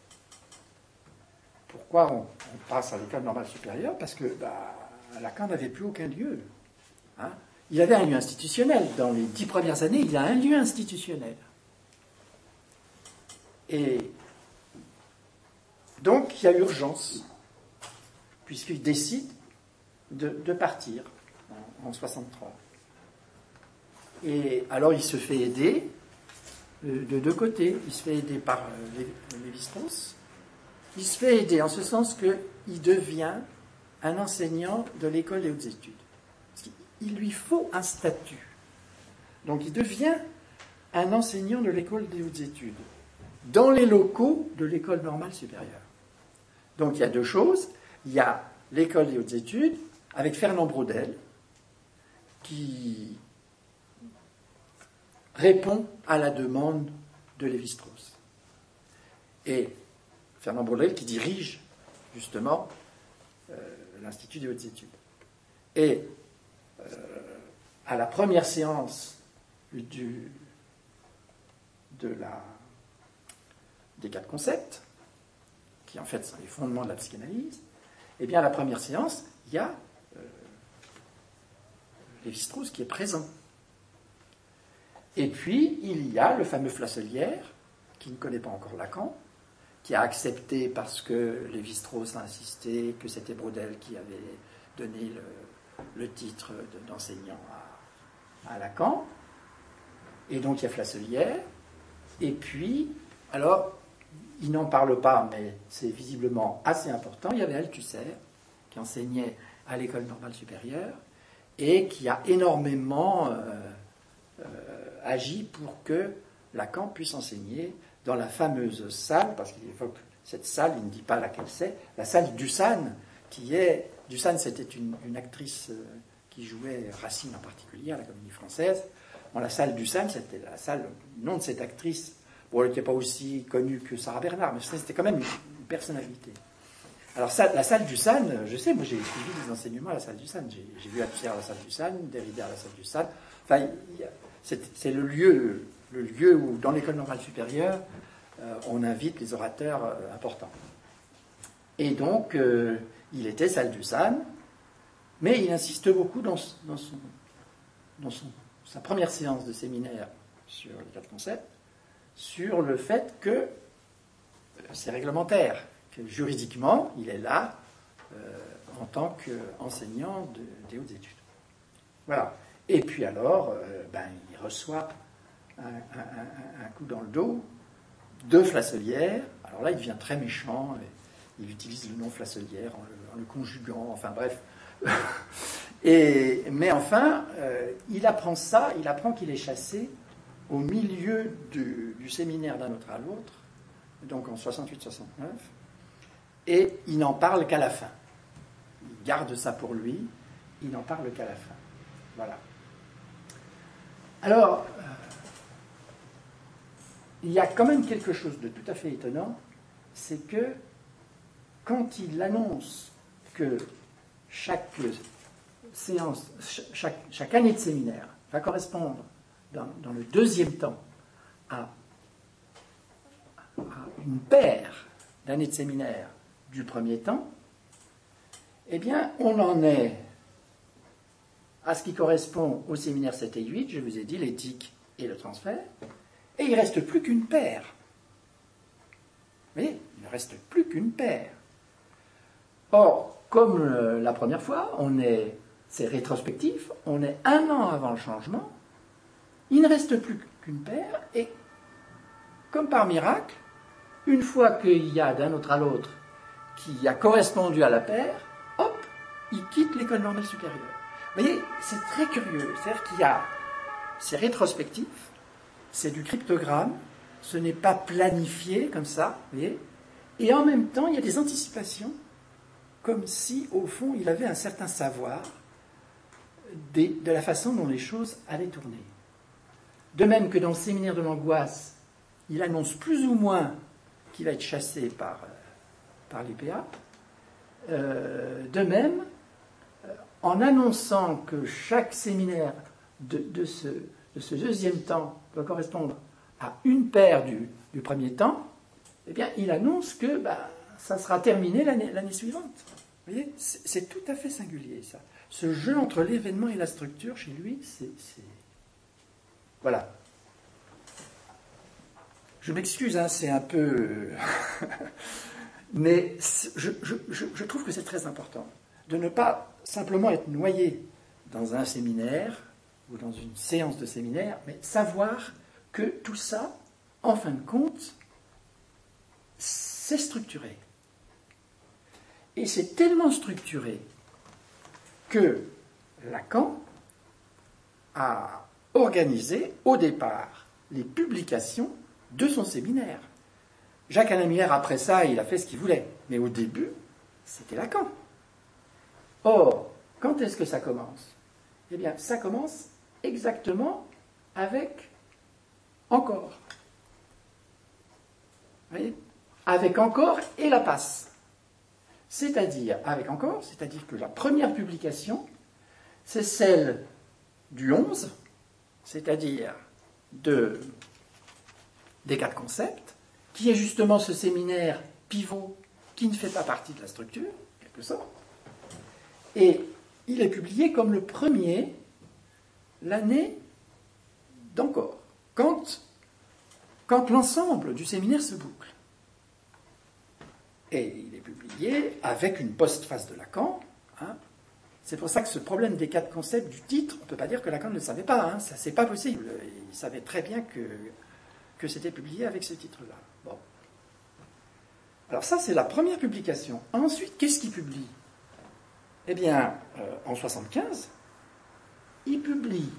pourquoi on passe à l'école normale supérieure? Parce que Lacan n'avait plus aucun lieu. Hein. Il avait un lieu institutionnel. Dans les 10 premières années, il a un lieu institutionnel. Et donc, il y a urgence, puisqu'il décide de partir en 63. Et alors, il se fait aider de deux côtés. Il se fait aider par Lévi-Strauss. Il se fait aider en ce sens qu'il devient un enseignant de l'école des hautes études. Il lui faut un statut. Donc, il devient un enseignant de l'école des hautes études dans les locaux de l'école normale supérieure. Donc, il y a deux choses. Il y a l'école des hautes études avec Fernand Braudel qui répond à la demande de Lévi-Strauss. Et Fernand Braudel qui dirige justement l'Institut des hautes études. Et à la première séance des 4 concepts, qui en fait sont les fondements de la psychanalyse, eh bien à la première séance, il y a Lévi-Strauss qui est présent. Et puis, il y a le fameux Flasselière, qui ne connaît pas encore Lacan, qui a accepté parce que Lévi-Strauss a insisté que c'était Braudel qui avait donné le titre d'enseignant à Lacan. Et donc, il y a Flasselière. Et puis, alors, il n'en parle pas, mais c'est visiblement assez important. Il y avait Althusser, qui enseignait à l'école normale supérieure, et qui a énormément agi pour que Lacan puisse enseigner dans la fameuse salle, parce qu'il évoque cette salle, il ne dit pas laquelle c'est, la salle Dusan, qui est... Dusan, c'était une actrice qui jouait Racine en particulier à la Comédie Française. Bon, la salle Dusan, c'était la salle, le nom de cette actrice. Bon, elle n'était pas aussi connue que Sarah Bernard, mais c'était quand même une personnalité. Alors, la salle Dusan, je sais, moi j'ai suivi des enseignements à la salle Dusan. J'ai vu Althusser à la salle Dusan, Derrida à la salle Dusan. Enfin, c'est le lieu où, dans l'école normale supérieure, on invite les orateurs importants. Et donc, il était salle Dusan, mais il insiste beaucoup dans sa première séance de séminaire sur les 4 concepts, sur le fait que c'est réglementaire, que juridiquement, il est là en tant qu'enseignant des hautes études. Voilà. Et puis alors, il reçoit un coup dans le dos de Flasselière. Alors là, il devient très méchant. Il utilise le nom Flasselière en le conjuguant. Enfin bref. Mais enfin, il apprend ça. Il apprend qu'il est chassé au milieu du séminaire d'un autre à l'autre, donc en 68-69. Et il n'en parle qu'à la fin. Il garde ça pour lui. Il n'en parle qu'à la fin. Voilà. Alors, il y a quand même quelque chose de tout à fait étonnant, c'est que quand il annonce que chaque séance, chaque année de séminaire va correspondre dans le deuxième temps à une paire d'années de séminaire du premier temps, eh bien, on en est à ce qui correspond au séminaire 7 et 8, je vous ai dit, l'éthique et le transfert, et il ne reste plus qu'une paire. Vous voyez, il ne reste plus qu'une paire. Or, comme la première fois, c'est rétrospectif, on est 1 an avant le changement, il ne reste plus qu'une paire, et comme par miracle, une fois qu'il y a d'un autre à l'autre qui a correspondu à la paire, hop, il quitte l'école normale supérieure. Vous voyez, c'est très curieux. C'est-à-dire c'est rétrospectif, c'est du cryptogramme, ce n'est pas planifié comme ça, vous voyez, et en même temps, il y a des anticipations, comme si, au fond, il avait un certain savoir de la façon dont les choses allaient tourner. De même que dans le séminaire de l'angoisse, il annonce plus ou moins qu'il va être chassé par l'IPA. De même, en annonçant que chaque séminaire de ce deuxième temps doit correspondre à une paire du premier temps, eh bien, il annonce que ça sera terminé l'année suivante. Vous voyez, c'est tout à fait singulier, ça. Ce jeu entre l'événement et la structure, chez lui, c'est... Voilà. Je m'excuse, hein, c'est un peu... Mais je trouve que c'est très important de ne pas simplement être noyé dans un séminaire ou dans une séance de séminaire, mais savoir que tout ça, en fin de compte, c'est structuré. Et c'est tellement structuré que Lacan a organisé au départ les publications de son séminaire. Jacques-Alain Miller, après ça, il a fait ce qu'il voulait. Mais au début, c'était Lacan. Or, quand est-ce que ça commence? Eh bien, ça commence exactement avec Encore. Vous voyez? Avec Encore et la passe. C'est-à-dire, avec Encore, c'est-à-dire que la première publication, c'est celle du 11, c'est-à-dire des 4 concepts, qui est justement ce séminaire pivot qui ne fait pas partie de la structure, en quelque sorte. Et il est publié comme le premier l'année d'Encore, quand l'ensemble du séminaire se boucle. Et il est publié avec une postface de Lacan. Hein. C'est pour ça que ce problème des 4 concepts du titre, on ne peut pas dire que Lacan ne le savait pas. Hein. Ça, c'est pas possible. Il savait très bien que c'était publié avec ce titre-là. Bon. Alors ça, c'est la première publication. Ensuite, qu'est-ce qu'il publie? Eh bien, en 1975, il publie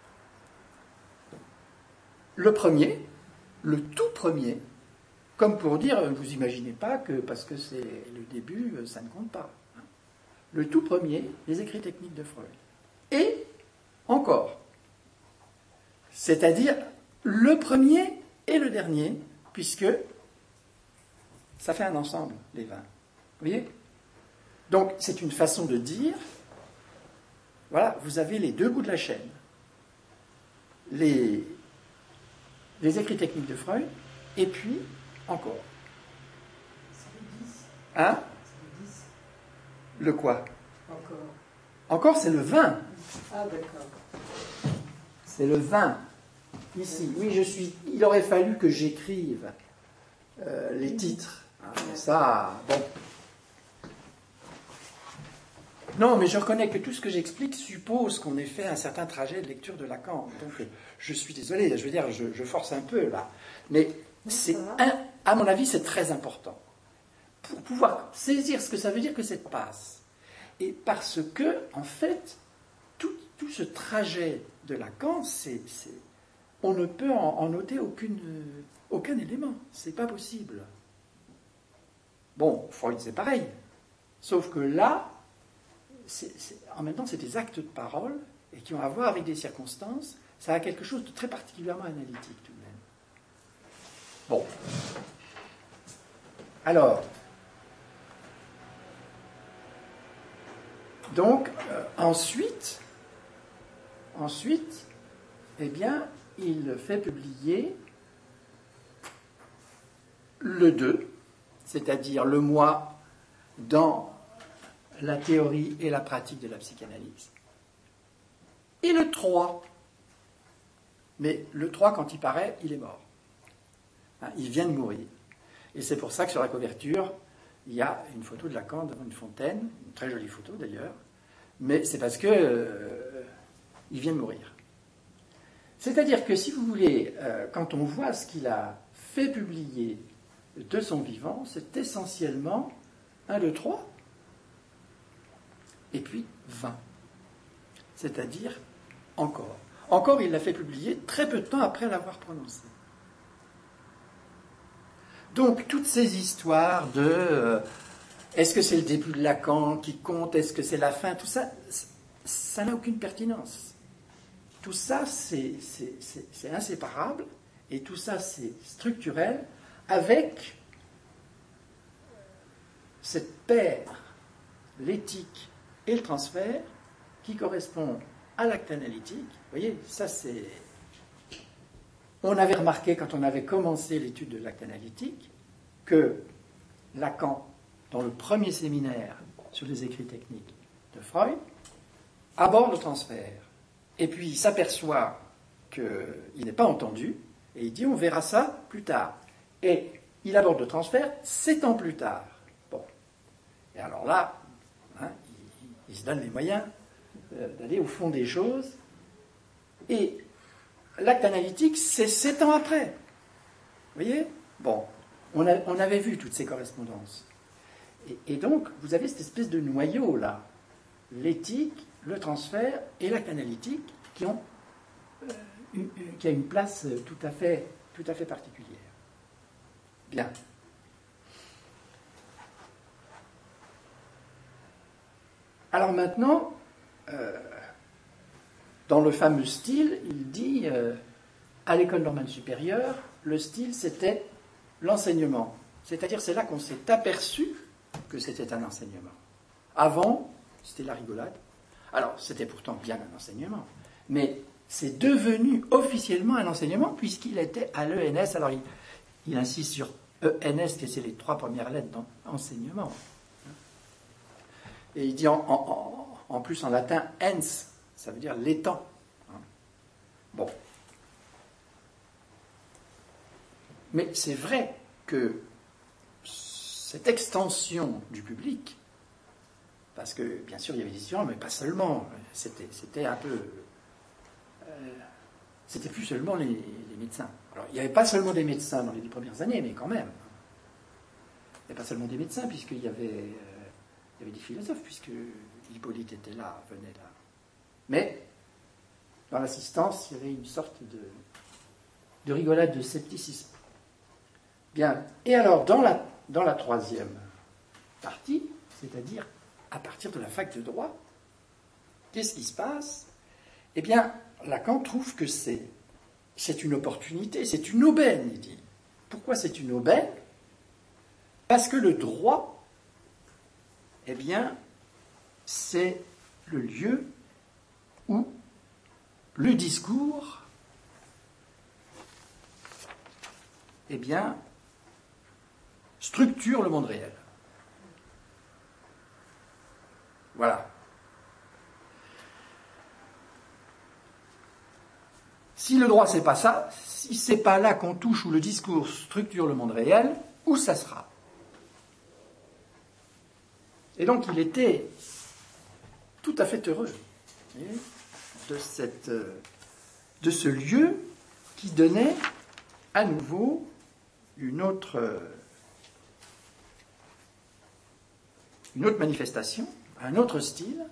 le tout premier, comme pour dire, vous imaginez pas que parce que c'est le début, ça ne compte pas. Hein. Le tout premier, les écrits techniques de Freud. Et encore, c'est-à-dire le premier et le dernier, puisque ça fait un ensemble, les 20. Vous voyez? Donc, c'est une façon de dire, voilà, vous avez les deux bouts de la chaîne. Les écrits techniques de Freud, et puis, encore. C'est le 10. Hein? C'est le 10. Le quoi? Encore. Encore, c'est le 20. Ah, d'accord. C'est le 20. Ici. Oui, il aurait fallu que j'écrive les titres. Hein, mais ça, bon. Non, mais je reconnais que tout ce que j'explique suppose qu'on ait fait un certain trajet de lecture de Lacan. Donc, je suis désolé, je veux dire, je force un peu là. Mais à mon avis, c'est très important. Pour pouvoir saisir ce que ça veut dire que cette passe. Et parce que, en fait, tout ce trajet de Lacan, on ne peut en noter aucun élément. C'est pas possible. Bon, Freud, c'est pareil. Sauf que là, en même temps, c'est des actes de parole et qui ont à voir avec des circonstances. Ça a quelque chose de très particulièrement analytique, tout de même. Bon. Alors, donc, ensuite, eh bien, il fait publier le 2, c'est-à-dire le moi dans la théorie et la pratique de la psychanalyse, et le 3. Mais le 3, quand il paraît, il est mort. Hein, il vient de mourir. Et c'est pour ça que sur la couverture, il y a une photo de Lacan devant une fontaine, une très jolie photo d'ailleurs, mais c'est parce que il vient de mourir. C'est-à-dire que, si vous voulez, quand on voit ce qu'il a fait publier de son vivant, c'est essentiellement 1, 2, 3, et puis 20. C'est-à-dire encore. Encore, il l'a fait publier très peu de temps après l'avoir prononcé. Donc, toutes ces histoires de est-ce que c'est le début de Lacan qui compte, est-ce que c'est la fin, tout ça, ça n'a aucune pertinence. Tout ça, c'est inséparable, et tout ça, c'est structurel, avec cette paire, l'éthique et le transfert, qui correspond à l'acte analytique. Vous voyez, ça c'est... On avait remarqué, quand on avait commencé l'étude de l'acte analytique, que Lacan, dans le premier séminaire sur les écrits techniques de Freud, aborde le transfert. Et puis il s'aperçoit qu'il n'est pas entendu, et il dit on verra ça plus tard. Et il aborde le transfert 7 ans plus tard. Bon. Et alors là, hein, il se donne les moyens d'aller au fond des choses. Et l'acte analytique, c'est 7 ans après. Vous voyez ? Bon, on avait vu toutes ces correspondances. Et donc, vous avez cette espèce de noyau là. L'éthique, le transfert et l'acte analytique qui a une place tout à fait particulière. Bien. Alors maintenant, dans le fameux style, il dit, à l'école normale supérieure, le style c'était l'enseignement. C'est-à-dire c'est là qu'on s'est aperçu que c'était un enseignement. Avant, c'était la rigolade. Alors, c'était pourtant bien un enseignement, mais c'est devenu officiellement un enseignement puisqu'il était à l'ENS. Alors, il insiste sur ENS, que c'est les 3 premières lettres dans enseignement. Et il dit en plus en latin ens, ça veut dire l'étang. Bon. Mais c'est vrai que cette extension du public, parce que bien sûr il y avait des étudiants, mais pas seulement, c'était un peu... c'était plus seulement les médecins. Alors il n'y avait pas seulement des médecins dans les 10 premières années, mais quand même. Il n'y avait pas seulement des médecins, puisqu'il y avait des philosophes, puisque Hippolyte était là, venait là. Mais dans l'assistance, il y avait une sorte de rigolade, de scepticisme. Bien. Et alors, dans la troisième partie, c'est-à-dire à partir de la fac de droit, qu'est-ce qui se passe ? Eh bien, Lacan trouve que c'est une opportunité, c'est une aubaine, il dit. Pourquoi c'est une aubaine ? Parce que le droit, eh bien, c'est le lieu où le discours, eh bien, structure le monde réel. Voilà. Si le droit, c'est pas ça, si c'est pas là qu'on touche où le discours structure le monde réel, où ça sera ? Et donc, il était tout à fait heureux de ce lieu qui donnait à nouveau une autre manifestation, un autre style,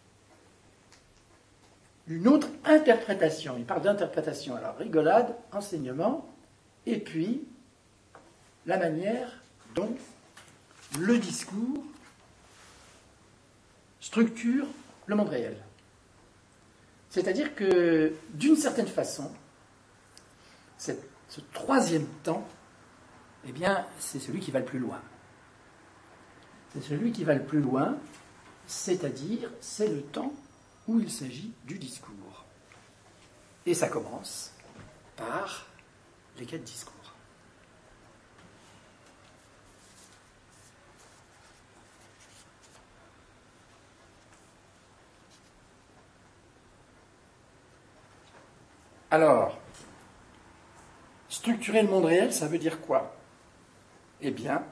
une autre interprétation. Il parle d'interprétation. Alors, rigolade, enseignement, et puis la manière dont le discours structure le monde réel. C'est-à-dire que, d'une certaine façon, ce troisième temps, eh bien, c'est celui qui va le plus loin. C'est celui qui va le plus loin, c'est-à-dire, c'est le temps où il s'agit du discours. Et ça commence par les 4 discours. Alors, structurer le monde réel, ça veut dire quoi ? Eh bien,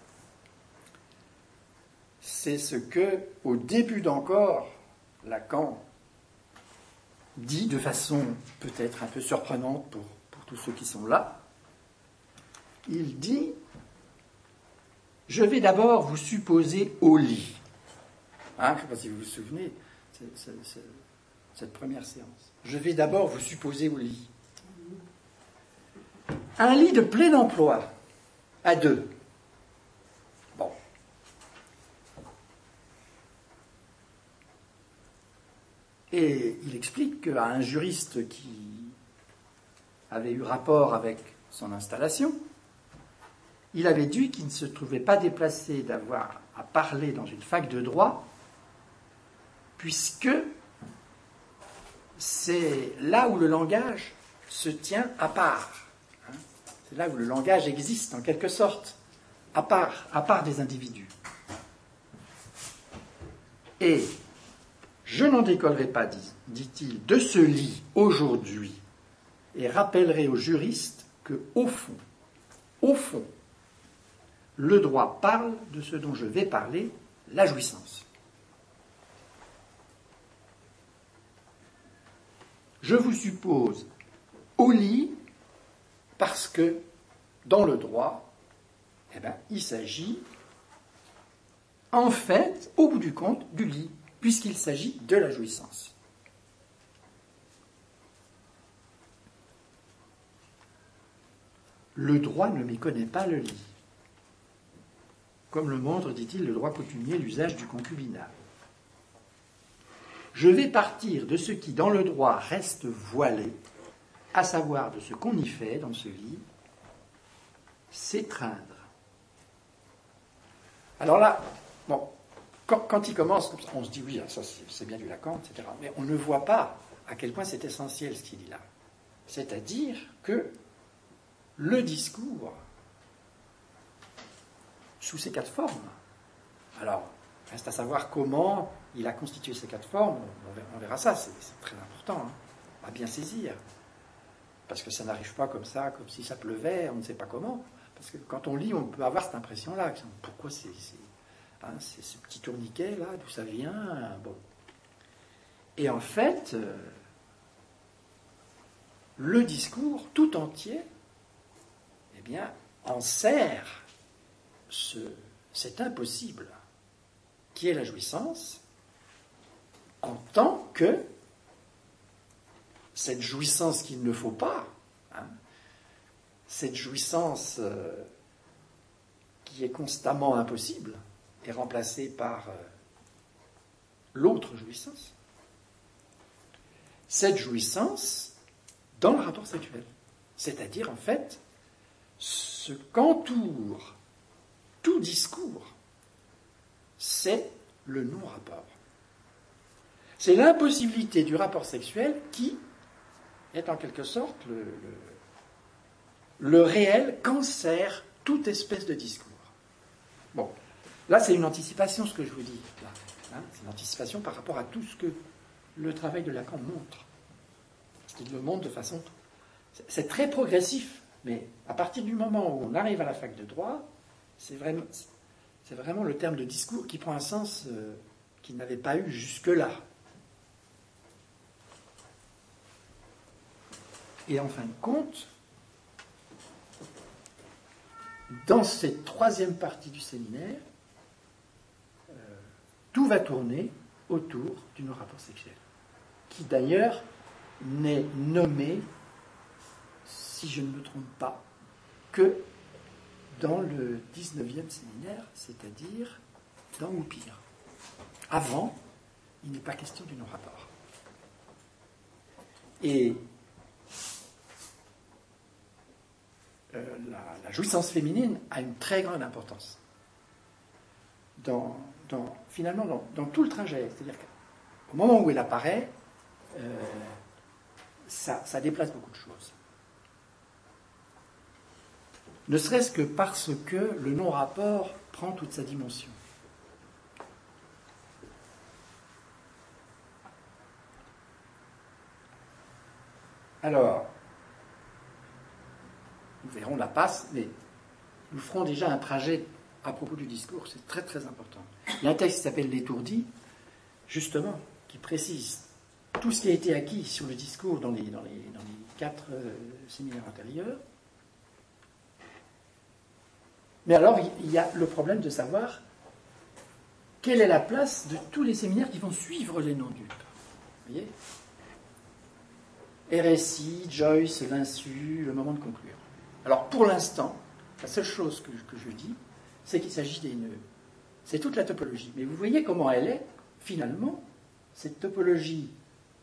c'est ce que, au début d'encore, Lacan dit de façon peut-être un peu surprenante pour tous ceux qui sont là. Il dit « Je vais d'abord vous supposer au lit ». Je ne sais pas si vous vous souvenez, cette première séance. Je vais d'abord vous supposer au lit. Un lit de plein emploi, à 2. Bon. Et il explique qu'à un juriste qui avait eu rapport avec son installation, il avait dit qu'il ne se trouvait pas déplacé d'avoir à parler dans une fac de droit, puisque c'est là où le langage se tient à part. Hein. C'est là où le langage existe, en quelque sorte, à part des individus. Et je n'en décollerai pas, dit-il, de ce lit aujourd'hui, et rappellerai aux juristes que, au fond, le droit parle de ce dont je vais parler, la jouissance. Je vous suppose au lit parce que, dans le droit, il s'agit, en fait, au bout du compte, du lit, puisqu'il s'agit de la jouissance. Le droit ne méconnaît pas le lit. Comme le montre, dit-il, le droit coutumier, l'usage du concubinat. Je vais partir de ce qui, dans le droit, reste voilé, à savoir de ce qu'on y fait dans ce lit, s'étreindre. Alors là, bon, quand il commence, on se dit oui, ça c'est bien du Lacan, etc. Mais on ne voit pas à quel point c'est essentiel ce qu'il dit là. C'est-à-dire que le discours, sous ces quatre formes, alors, reste à savoir comment il a constitué ces quatre formes, on verra ça, c'est très important, à bien saisir. Parce que ça n'arrive pas comme ça, comme si ça pleuvait, on ne sait pas comment. Parce que quand on lit, on peut avoir cette impression-là. Pourquoi c'est ce petit tourniquet-là, d'où ça vient, bon. Et en fait, le discours tout entier, en sert cet impossible qui est la jouissance, en tant que cette jouissance qu'il ne faut pas, cette jouissance qui est constamment impossible, est remplacée par l'autre jouissance. Cette jouissance dans le rapport sexuel. C'est-à-dire, en fait, ce qu'entoure tout discours, c'est le non-rapport. C'est l'impossibilité du rapport sexuel qui est en quelque sorte le réel cancer toute espèce de discours. Bon, là c'est une anticipation ce que je vous dis. C'est une anticipation par rapport à tout ce que le travail de Lacan montre. Il le montre de façon... C'est très progressif, mais à partir du moment où on arrive à la fac de droit, c'est vraiment le terme de discours qui prend un sens qu'il n'avait pas eu jusque-là. Et en fin de compte, dans cette troisième partie du séminaire, tout va tourner autour du non-rapport sexuel, qui d'ailleurs n'est nommé, si je ne me trompe pas, que dans le 19e séminaire, c'est-à-dire dans Ou pire. Avant, il n'est pas question du non-rapport. Et la jouissance féminine a une très grande importance finalement dans tout le trajet. C'est-à-dire qu'au moment où elle apparaît, ça déplace beaucoup de choses. Ne serait-ce que parce que le non-rapport prend toute sa dimension. Alors, nous verrons la passe, mais nous ferons déjà un trajet à propos du discours, c'est très très important. Il y a un texte qui s'appelle L'Étourdi, justement, qui précise tout ce qui a été acquis sur le discours dans les 4 séminaires antérieurs. Mais alors, il y a le problème de savoir quelle est la place de tous les séminaires qui vont suivre les non-dupes. Vous voyez ? RSI, Joyce, Linsu, le moment de conclure. Alors, pour l'instant, la seule chose que je dis, c'est qu'il s'agit des nœuds. C'est toute la topologie. Mais vous voyez comment elle est, finalement, cette topologie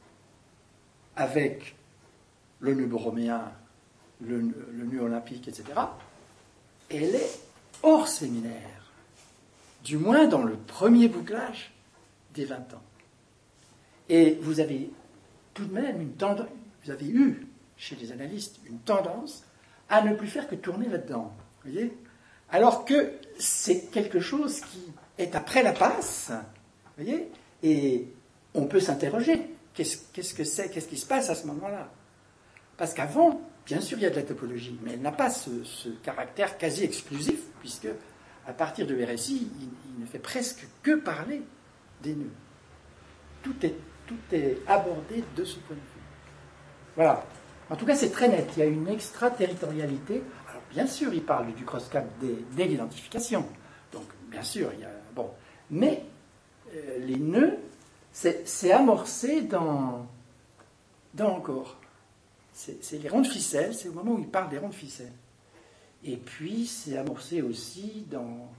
avec le nœud borroméen, le nœud olympique, etc. Elle est hors séminaire, du moins dans le premier bouclage des 20 ans. Et vous avez tout de même vous avez eu chez les analystes, une tendance à ne plus faire que tourner là-dedans. Vous voyez ? Alors que c'est quelque chose qui est après la passe, vous voyez ? Et on peut s'interroger. Qu'est-ce que c'est ? Qu'est-ce qui se passe à ce moment-là ? Parce qu'avant, bien sûr, il y a de la topologie, mais elle n'a pas ce caractère quasi exclusif, puisque à partir de RSI, il ne fait presque que parler des nœuds. Tout est abordé de ce point de vue. Voilà. En tout cas, c'est très net. Il y a une extraterritorialité. Alors, bien sûr, il parle du cross-cap dès l'identification. Donc, bien sûr, il y a... Bon. Mais les nœuds, c'est amorcé dans encore. C'est les ronds de ficelle, c'est au moment où il parle des ronds de ficelle. Et puis, c'est amorcé aussi dans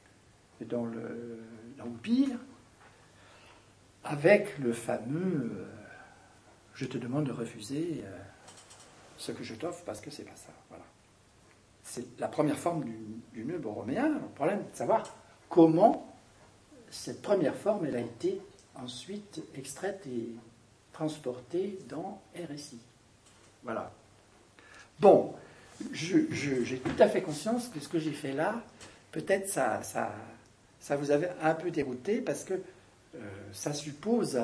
Goupil, avec le fameux je te demande de refuser ce que je t'offre parce que c'est pas ça. Voilà. C'est la première forme du nœud borroméen. Le problème, c'est de savoir comment cette première forme, elle a été ensuite extraite et transportée dans RSI. Voilà. Bon, j'ai tout à fait conscience que ce que j'ai fait là, peut-être ça vous avait un peu dérouté parce que ça suppose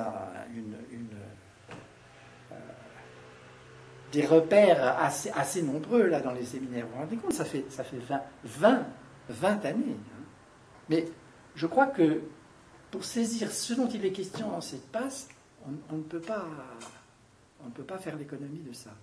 des repères assez nombreux là dans les séminaires. Vous vous rendez compte, ça fait 20 années. Hein. Mais je crois que pour saisir ce dont il est question dans cette passe, on ne peut pas faire l'économie de ça.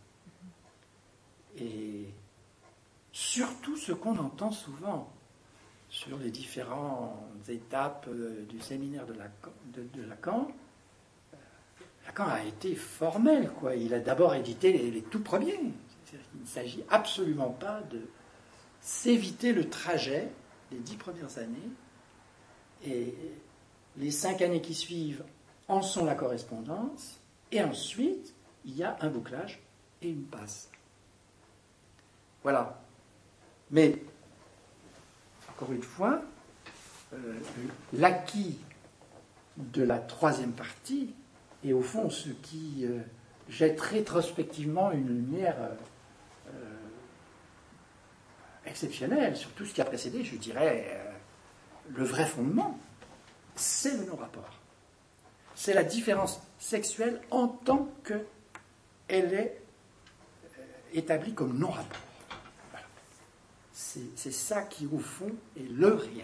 Et surtout ce qu'on entend souvent sur les différentes étapes du séminaire de Lacan. Lacan a été formel, quoi. Il a d'abord édité les tout premiers. Il ne s'agit absolument pas de s'éviter le trajet des 10 premières années. Et les 5 années qui suivent en sont la correspondance. Et ensuite, il y a un bouclage et une passe. Voilà. Mais, encore une fois, l'acquis de la troisième partie est au fond ce qui jette rétrospectivement une lumière exceptionnelle sur tout ce qui a précédé, je dirais, le vrai fondement, c'est le non-rapport. C'est la différence sexuelle en tant qu'elle est établie comme non-rapport. Voilà. C'est ça qui, au fond, est le réel.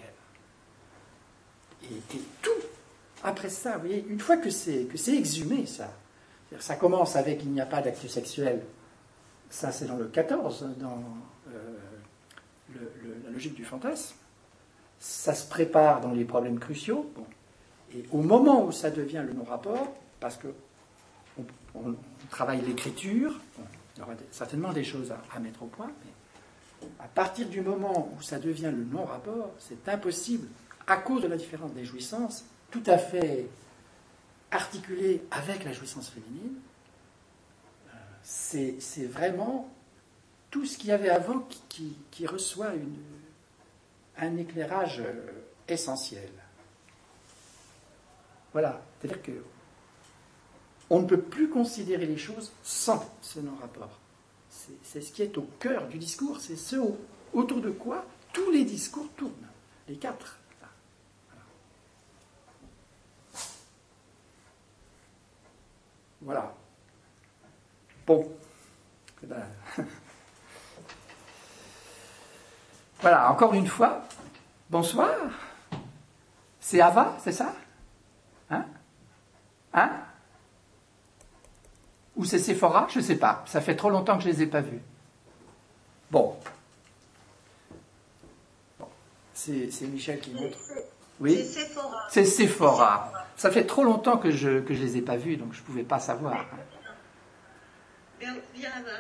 Et tout, après ça, vous voyez, une fois que c'est exhumé, ça commence avec il n'y a pas d'acte sexuel, ça c'est dans le 14, dans la logique du fantasme, ça se prépare dans les problèmes cruciaux, bon. Et au moment où ça devient le non-rapport, parce qu'on travaille l'écriture, bon, il y aura certainement des choses à mettre au point, mais à partir du moment où ça devient le non-rapport, c'est impossible, à cause de la différence des jouissances, tout à fait articulée avec la jouissance féminine. C'est vraiment tout ce qu'il y avait avant qui reçoit un éclairage essentiel. Voilà, c'est-à-dire qu'on ne peut plus considérer les choses sans ce non-rapport. C'est ce qui est au cœur du discours, c'est ce autour de quoi tous les discours tournent, les 4. Voilà. Bon. Voilà, encore une fois, bonsoir. C'est Ava, c'est ça ? Hein ? Ou c'est Sephora ? Je ne sais pas. Ça fait trop longtemps que je ne les ai pas vus. Bon. C'est Michel qui montre. Oui ? C'est Sephora. C'est Sephora. Ça fait trop longtemps que je les ai pas vus, donc je ne pouvais pas savoir. Viens Ava.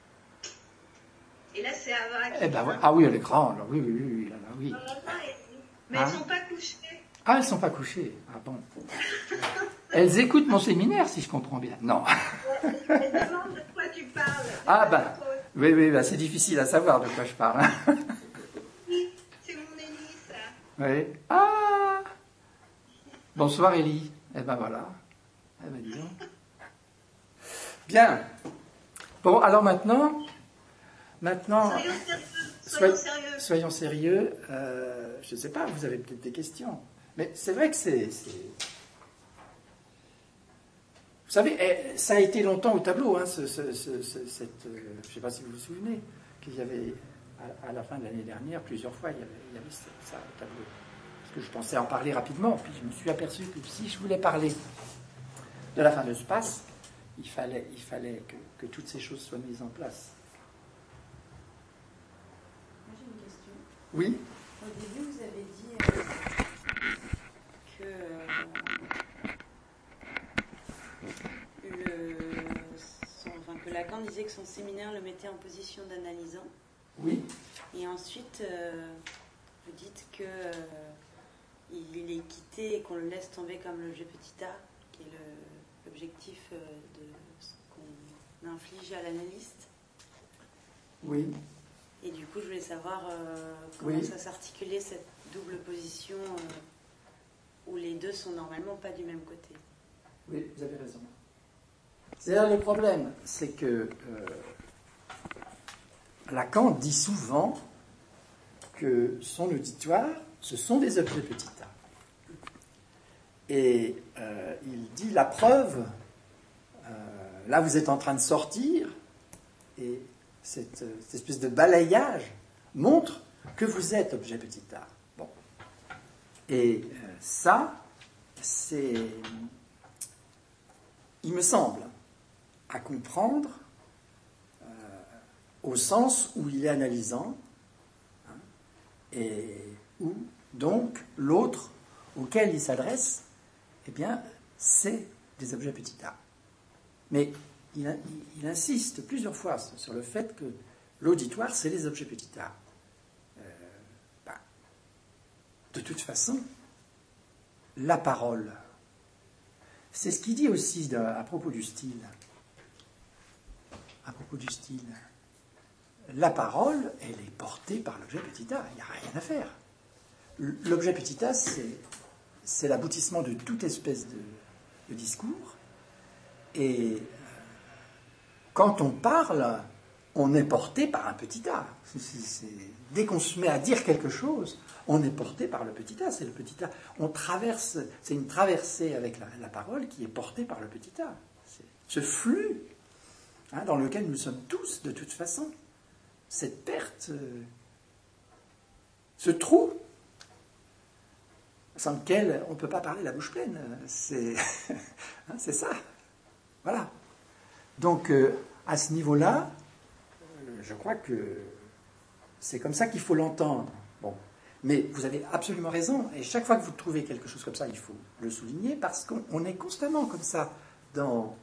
Et là, c'est Ava qui... Eh ben, ouais. Ah oui, elle est grande. Oui. Là, oui. Mais elles ne sont pas couchées. Ah, elles ne sont pas couchées. Ah bon. Elles écoutent mon séminaire, si je comprends bien. Non. Elles demandent de quoi tu parles. Ah ben, oui, ben, c'est difficile à savoir de quoi je parle. Oui, c'est mon Élie, ça. Oui. Ah. Bonsoir, Élie. Eh ben voilà. Eh ben dis donc. Bien. Bon, alors maintenant, Soyons sérieux. soyons sérieux. Je ne sais pas, vous avez peut-être des questions. Mais c'est vrai que c'est... Vous savez, ça a été longtemps au tableau, hein, je ne sais pas si vous vous souvenez, qu'il y avait, à la fin de l'année dernière, plusieurs fois, il y avait ça au tableau. Parce que je pensais en parler rapidement, puis je me suis aperçu que si je voulais parler de la fin de l'espace, il fallait que toutes ces choses soient mises en place. Moi j'ai une question. Oui. Au début, vous avez dit que Lacan disait que son séminaire le mettait en position d'analysant. Oui. Et ensuite, vous dites que il est quitté et qu'on le laisse tomber comme l'objet petit a, qui est l'objectif de ce qu'on inflige à l'analyste. Oui. Et du coup, je voulais savoir comment Oui. ça s'articulait, cette double position où les deux sont normalement pas du même côté. Oui, vous avez raison. C'est-à-dire, le problème, c'est que Lacan dit souvent que son auditoire, ce sont des objets petit a. Et il dit la preuve, là vous êtes en train de sortir, et cette espèce de balayage montre que vous êtes objet petit a. Bon. Et ça, c'est, il me semble, à comprendre au sens où il est analysant, hein, et où donc l'autre auquel il s'adresse, eh bien, c'est des objets petit a. Mais il insiste plusieurs fois sur le fait que l'auditoire, c'est les objets petit a. De toute façon, la parole, c'est ce qu'il dit aussi à propos du style. À propos du style, la parole, elle est portée par l'objet petit a. Il n'y a rien à faire. L'objet petit a, c'est l'aboutissement de toute espèce de discours. Et quand on parle, on est porté par un petit a. Dès qu'on se met à dire quelque chose, on est porté par le petit a. C'est le petit a. On traverse, c'est une traversée avec la parole qui est portée par le petit a. C'est ce flux, hein, dans lequel nous sommes tous, de toute façon. Cette perte, ce trou, sans lequel on ne peut pas parler la bouche pleine. C'est ça. Voilà. Donc, à ce niveau-là, je crois que c'est comme ça qu'il faut l'entendre. Bon. Mais vous avez absolument raison, et chaque fois que vous trouvez quelque chose comme ça, il faut le souligner, parce qu'on est constamment comme ça dans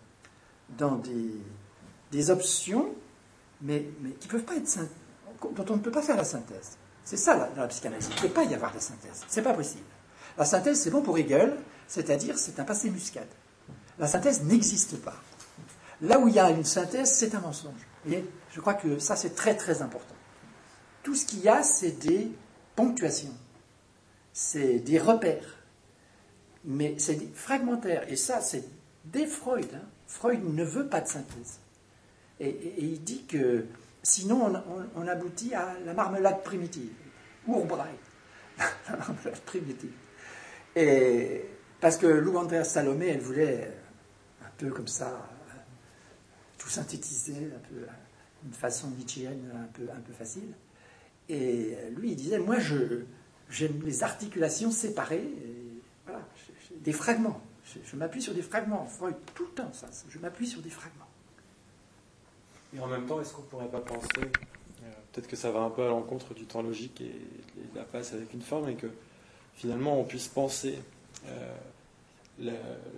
des options, mais qui ne peuvent pas être dont on ne peut pas faire la synthèse. C'est ça, dans la psychanalyse. Il ne peut pas y avoir de synthèse. C'est pas possible. La synthèse, c'est bon pour Hegel, c'est-à-dire c'est un passé muscade. La synthèse n'existe pas. Là où il y a une synthèse, c'est un mensonge. Et je crois que ça, c'est très très important. Tout ce qu'il y a, c'est des ponctuations, c'est des repères, mais c'est des fragmentaires. Et ça, c'est dès Freud. Hein. Freud ne veut pas de synthèse. Et il dit que sinon, on aboutit à la marmelade primitive, Urbraille, la marmelade primitive. Et parce que Lou Andreas Salomé, elle voulait un peu comme ça, tout synthétiser, un peu d'une façon nietzschéenne un peu facile. Et lui, il disait, moi, j'aime les articulations séparées, et voilà, des fragments. Je m'appuie sur des fragments. Freud, tout le temps, ça. Je m'appuie sur des fragments. Et en même temps, est-ce qu'on ne pourrait pas penser, peut-être que ça va un peu à l'encontre du temps logique et de la passe avec une forme, et que finalement on puisse penser comment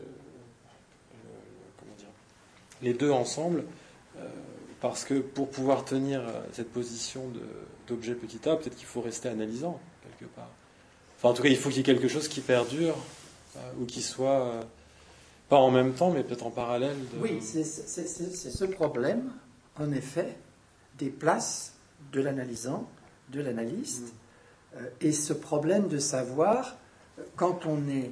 dire, les deux ensemble, parce que pour pouvoir tenir cette position d'objet petit a, peut-être qu'il faut rester analysant quelque part. Enfin, en tout cas, il faut qu'il y ait quelque chose qui perdure, ou qui soit pas en même temps, mais peut-être en parallèle. Oui, c'est ce problème, en effet, des places de l'analysant, de l'analyste, et ce problème de savoir, quand on est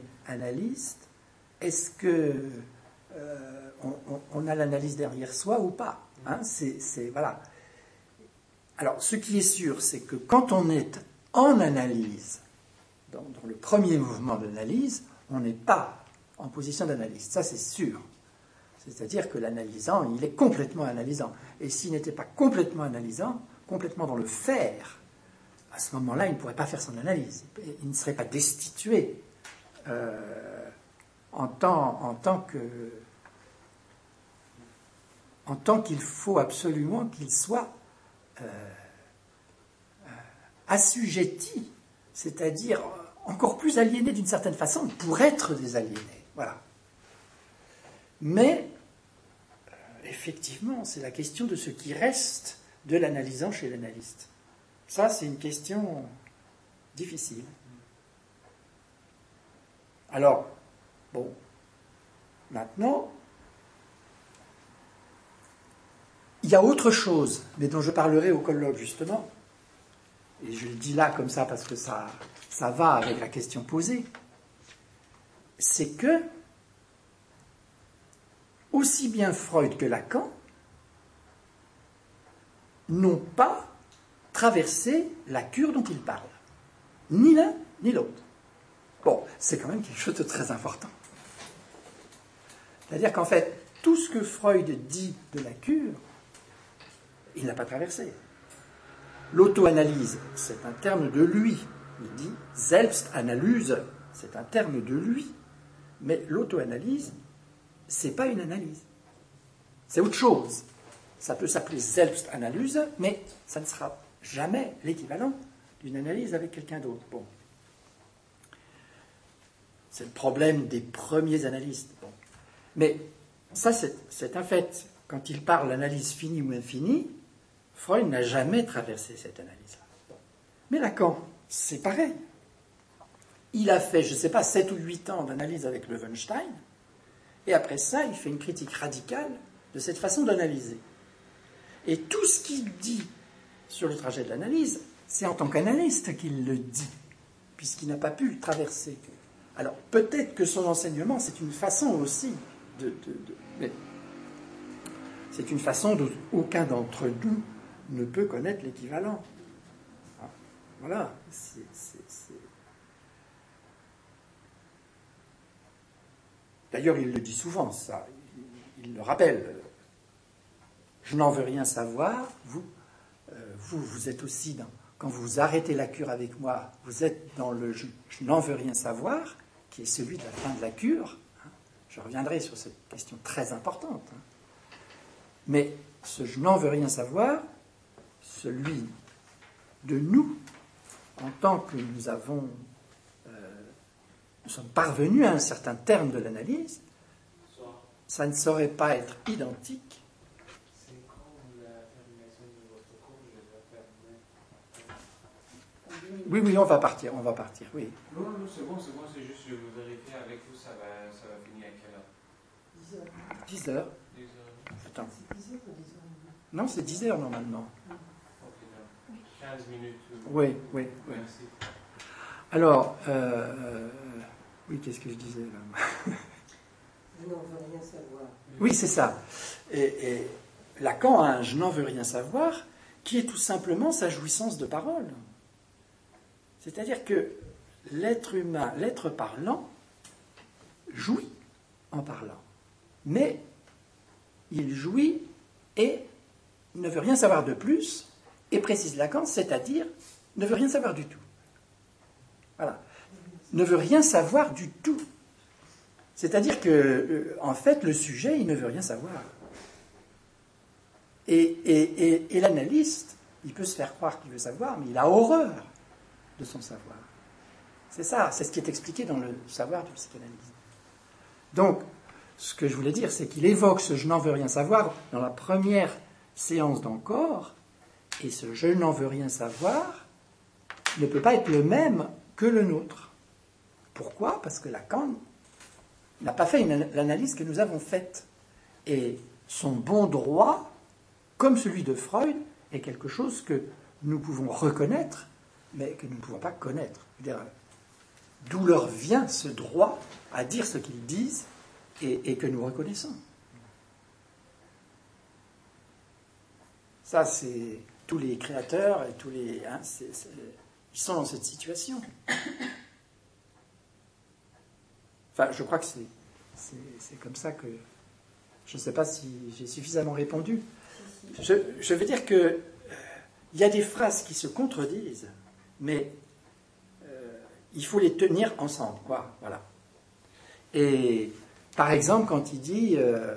analyste, est-ce que on a l'analyse derrière soi ou pas? Hein, voilà. Alors, ce qui est sûr, c'est que quand on est en analyse, dans le premier mouvement de l'analyse, on n'est pas en position d'analyse. Ça, c'est sûr. C'est-à-dire que l'analysant, il est complètement analysant. Et s'il n'était pas complètement analysant, complètement dans le faire, à ce moment-là, il ne pourrait pas faire son analyse. Il ne serait pas destitué en tant qu'il faut absolument qu'il soit assujetti, c'est-à-dire encore plus aliéné d'une certaine façon pour être désaliéné. Voilà. Mais, effectivement, c'est la question de ce qui reste de l'analysant chez l'analyste. Ça, c'est une question difficile. Alors, bon, maintenant, il y a autre chose, mais dont je parlerai au colloque, justement, et je le dis là comme ça parce que ça va avec la question posée, c'est que aussi bien Freud que Lacan n'ont pas traversé la cure dont ils parlent. Ni l'un, ni l'autre. Bon, c'est quand même quelque chose de très important. C'est-à-dire qu'en fait, tout ce que Freud dit de la cure, il n'a pas traversé. L'auto-analyse, c'est un terme de lui. Il dit « Selbstanalyse », c'est un terme de lui. Mais l'auto-analyse, c'est pas une analyse. C'est autre chose. Ça peut s'appeler Selbstanalyse, mais ça ne sera jamais l'équivalent d'une analyse avec quelqu'un d'autre. Bon. C'est le problème des premiers analystes. Bon. Mais ça, c'est un fait. Quand il parle d'analyse finie ou infinie, Freud n'a jamais traversé cette analyse-là. Bon. Mais Lacan, c'est pareil. Il a fait, je ne sais pas, 7 ou 8 ans d'analyse avec Löwenstein, et après ça, il fait une critique radicale de cette façon d'analyser. Et tout ce qu'il dit sur le trajet de l'analyse, c'est en tant qu'analyste qu'il le dit, puisqu'il n'a pas pu le traverser. Alors, peut-être que son enseignement, c'est une façon aussi mais c'est une façon dont aucun d'entre nous ne peut connaître l'équivalent. Voilà. D'ailleurs, il le dit souvent, ça. Il le rappelle. Je n'en veux rien savoir. Vous êtes aussi dans... Quand vous arrêtez la cure avec moi, vous êtes dans le je n'en veux rien savoir, qui est celui de la fin de la cure. Je reviendrai sur cette question très importante. Mais ce je n'en veux rien savoir, celui de nous, en tant que nous sommes parvenus à un certain terme de l'analyse, ça ne saurait pas être identique. C'est quand la termination de votre cours, je dois faire. Oui, on va partir, oui. Non, c'est bon, c'est juste je veux vérifier avec vous, ça va finir à quelle heure? 10 heures. 10 heures. Attends. C'est 10 heures ou 10 heures? Non, c'est 10 heures normalement. Ok, 15 minutes. Oui. Merci. Alors, oui, qu'est-ce que je disais là? Je n'en veux rien savoir. Oui, c'est ça. Et Lacan a un je n'en veux rien savoir qui est tout simplement sa jouissance de parole. C'est-à-dire que l'être humain, l'être parlant, jouit en parlant. Mais il jouit et ne veut rien savoir de plus, et précise Lacan, c'est-à-dire ne veut rien savoir du tout. Voilà. Ne veut rien savoir du tout. C'est-à-dire que, en fait, le sujet, il ne veut rien savoir. Et l'analyste, il peut se faire croire qu'il veut savoir, mais il a horreur de son savoir. C'est ça, c'est ce qui est expliqué dans le savoir du psychanalyste. Donc, ce que je voulais dire, c'est qu'il évoque ce « je n'en veux rien savoir » dans la première séance d'Encore, et ce « je n'en veux rien savoir » ne peut pas être le même que le nôtre. Pourquoi? Parce que Lacan n'a pas fait l'analyse que nous avons faite. Et son bon droit, comme celui de Freud, est quelque chose que nous pouvons reconnaître, mais que nous ne pouvons pas connaître. D'où leur vient ce droit à dire ce qu'ils disent et que nous reconnaissons. Ça, c'est tous les créateurs et tous les... Hein, ils sont dans cette situation. Enfin, je crois que c'est comme ça que... Je ne sais pas si j'ai suffisamment répondu. Je veux dire que il y a des phrases qui se contredisent, mais il faut les tenir ensemble, quoi. Voilà. Et par exemple, quand il dit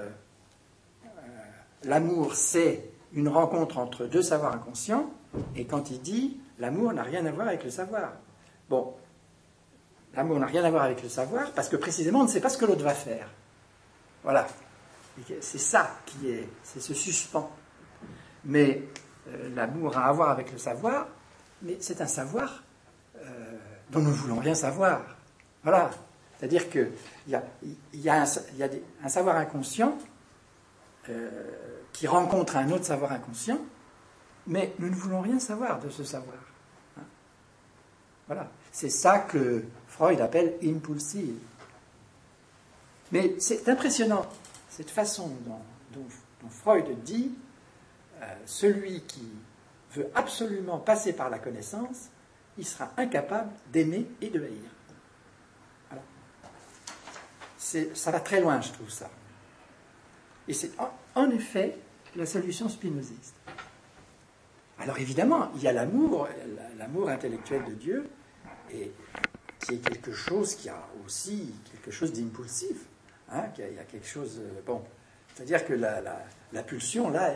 l'amour, c'est une rencontre entre deux savoirs inconscients, et quand il dit l'amour n'a rien à voir avec le savoir. Bon, l'amour n'a rien à voir avec le savoir parce que précisément on ne sait pas ce que l'autre va faire. Voilà. C'est ça c'est ce suspens. Mais l'amour a à voir avec le savoir, mais c'est un savoir dont nous ne voulons rien savoir. Voilà. C'est-à-dire qu'il y a un savoir inconscient qui rencontre un autre savoir inconscient, mais nous ne voulons rien savoir de ce savoir. Hein? Voilà. C'est ça que Freud appelle impulsive. Mais c'est impressionnant, cette façon dont Freud dit celui qui veut absolument passer par la connaissance, il sera incapable d'aimer et de haïr. Voilà. Ça va très loin, je trouve ça. Et c'est en effet la solution spinoziste. Alors évidemment, il y a l'amour intellectuel de Dieu, et qui est quelque chose qui a aussi quelque chose d'impulsif. Hein, il y a quelque chose... bon, c'est-à-dire que la pulsion, là,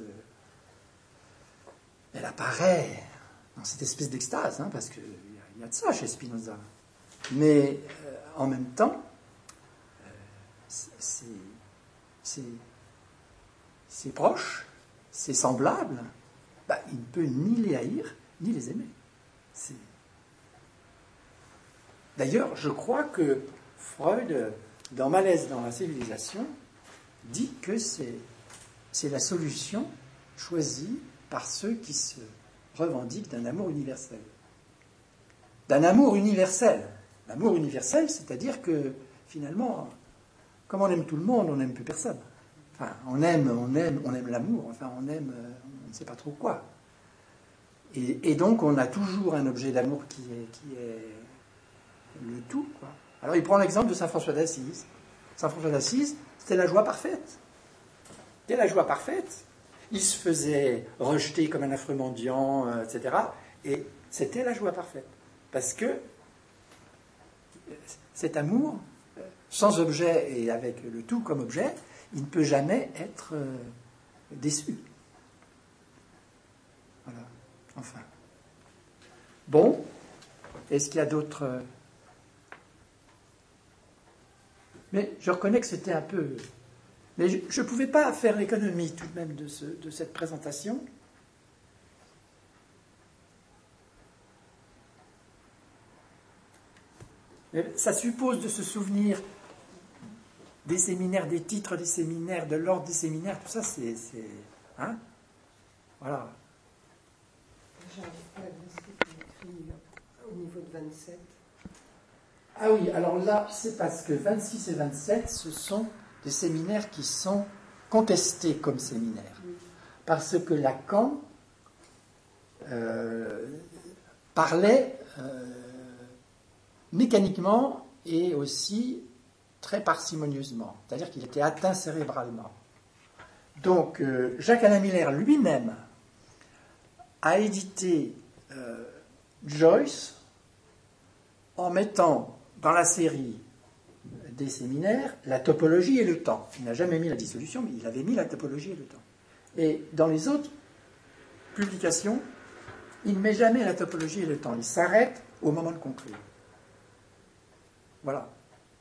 elle apparaît dans cette espèce d'extase, hein, parce qu'il y a de ça chez Spinoza. Mais en même temps, c'est proche, c'est semblable, il ne peut ni les haïr, ni les aimer. D'ailleurs, je crois que Freud, dans Malaise dans la civilisation, dit que c'est la solution choisie par ceux qui se revendiquent d'un amour universel. D'un amour universel. L'amour universel, c'est-à-dire que, finalement, comme on aime tout le monde, on n'aime plus personne. Enfin, on aime l'amour, enfin, on aime, on ne sait pas trop quoi. Et donc, on a toujours un objet d'amour qui est le tout, quoi. Alors, il prend l'exemple de saint François d'Assise. Saint François d'Assise, c'était la joie parfaite. C'était la joie parfaite. Il se faisait rejeter comme un affreux mendiant, etc. Et c'était la joie parfaite. Parce que cet amour, sans objet et avec le tout comme objet, il ne peut jamais être déçu. Voilà. Enfin. Bon. Est-ce qu'il y a d'autres... Mais je reconnais que c'était un peu... Mais je ne pouvais pas faire l'économie tout de même de cette présentation. Mais ça suppose de se souvenir des séminaires, des titres des séminaires, de l'ordre des séminaires, tout ça, c'est hein? Voilà. J'arrive pas à lire ce qui est écrit au niveau de 27. Ah oui, alors là, c'est parce que 26 et 27, ce sont des séminaires qui sont contestés comme séminaires. Parce que Lacan parlait mécaniquement et aussi très parcimonieusement. C'est-à-dire qu'il était atteint cérébralement. Donc, Jacques-Alain Miller lui-même a édité Joyce en mettant dans la série des séminaires la topologie et le temps. Il n'a jamais mis la dissolution, mais il avait mis la topologie et le temps. Et dans les autres publications, il ne met jamais la topologie et le temps. Il s'arrête au moment de conclure. Voilà.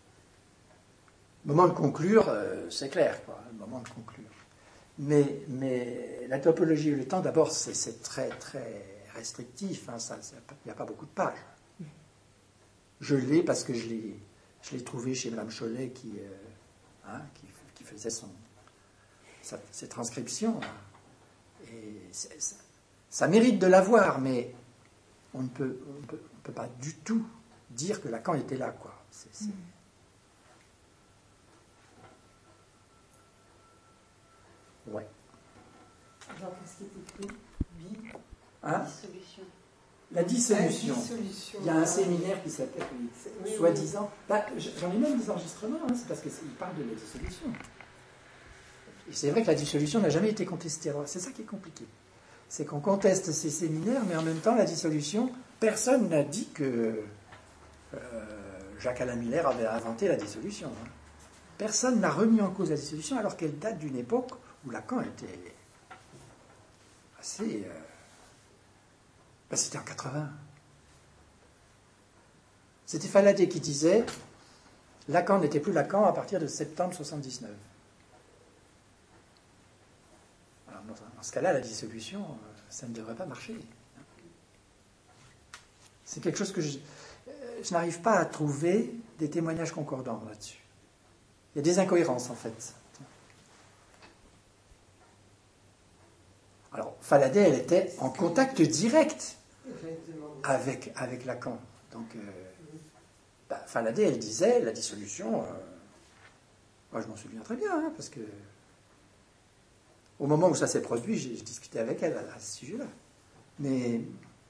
Le moment de conclure, c'est clair, quoi. Le moment de conclure. Mais la topologie et le temps, d'abord, c'est très, très restrictif. Hein, il n'y a pas beaucoup de pages. Je l'ai parce que je l'ai trouvé chez Mme Chollet qui faisait ses transcriptions. Et ça mérite de l'avoir, mais on ne peut pas du tout dire que Lacan était là, quoi. Ouais. Alors, qu'est-ce qui est écrit? Hein? Dissolution. La dissolution. La dissolution. Il y a un séminaire qui s'appelle, Oui, soi-disant. Bah, j'en ai même des enregistrements, hein, c'est parce qu'il parle de la dissolution. Et c'est vrai que la dissolution n'a jamais été contestée. Alors, c'est ça qui est compliqué. C'est qu'on conteste ces séminaires, mais en même temps, la dissolution, personne n'a dit que Jacques-Alain Miller avait inventé la dissolution. Hein. Personne n'a remis en cause la dissolution, alors qu'elle date d'une époque où Lacan était assez... c'était en 80. C'était Faladé qui disait Lacan n'était plus Lacan à partir de septembre 79. Alors, dans ce cas-là, la dissolution, ça ne devrait pas marcher. C'est quelque chose que je n'arrive pas à trouver des témoignages concordants là-dessus. Il y a des incohérences, en fait. Alors, Faladé, elle était en contact direct avec Lacan. Donc, Faladé, elle disait, la dissolution, moi je m'en souviens très bien, hein, parce que au moment où ça s'est produit, j'ai discuté avec elle à ce sujet-là. Mais,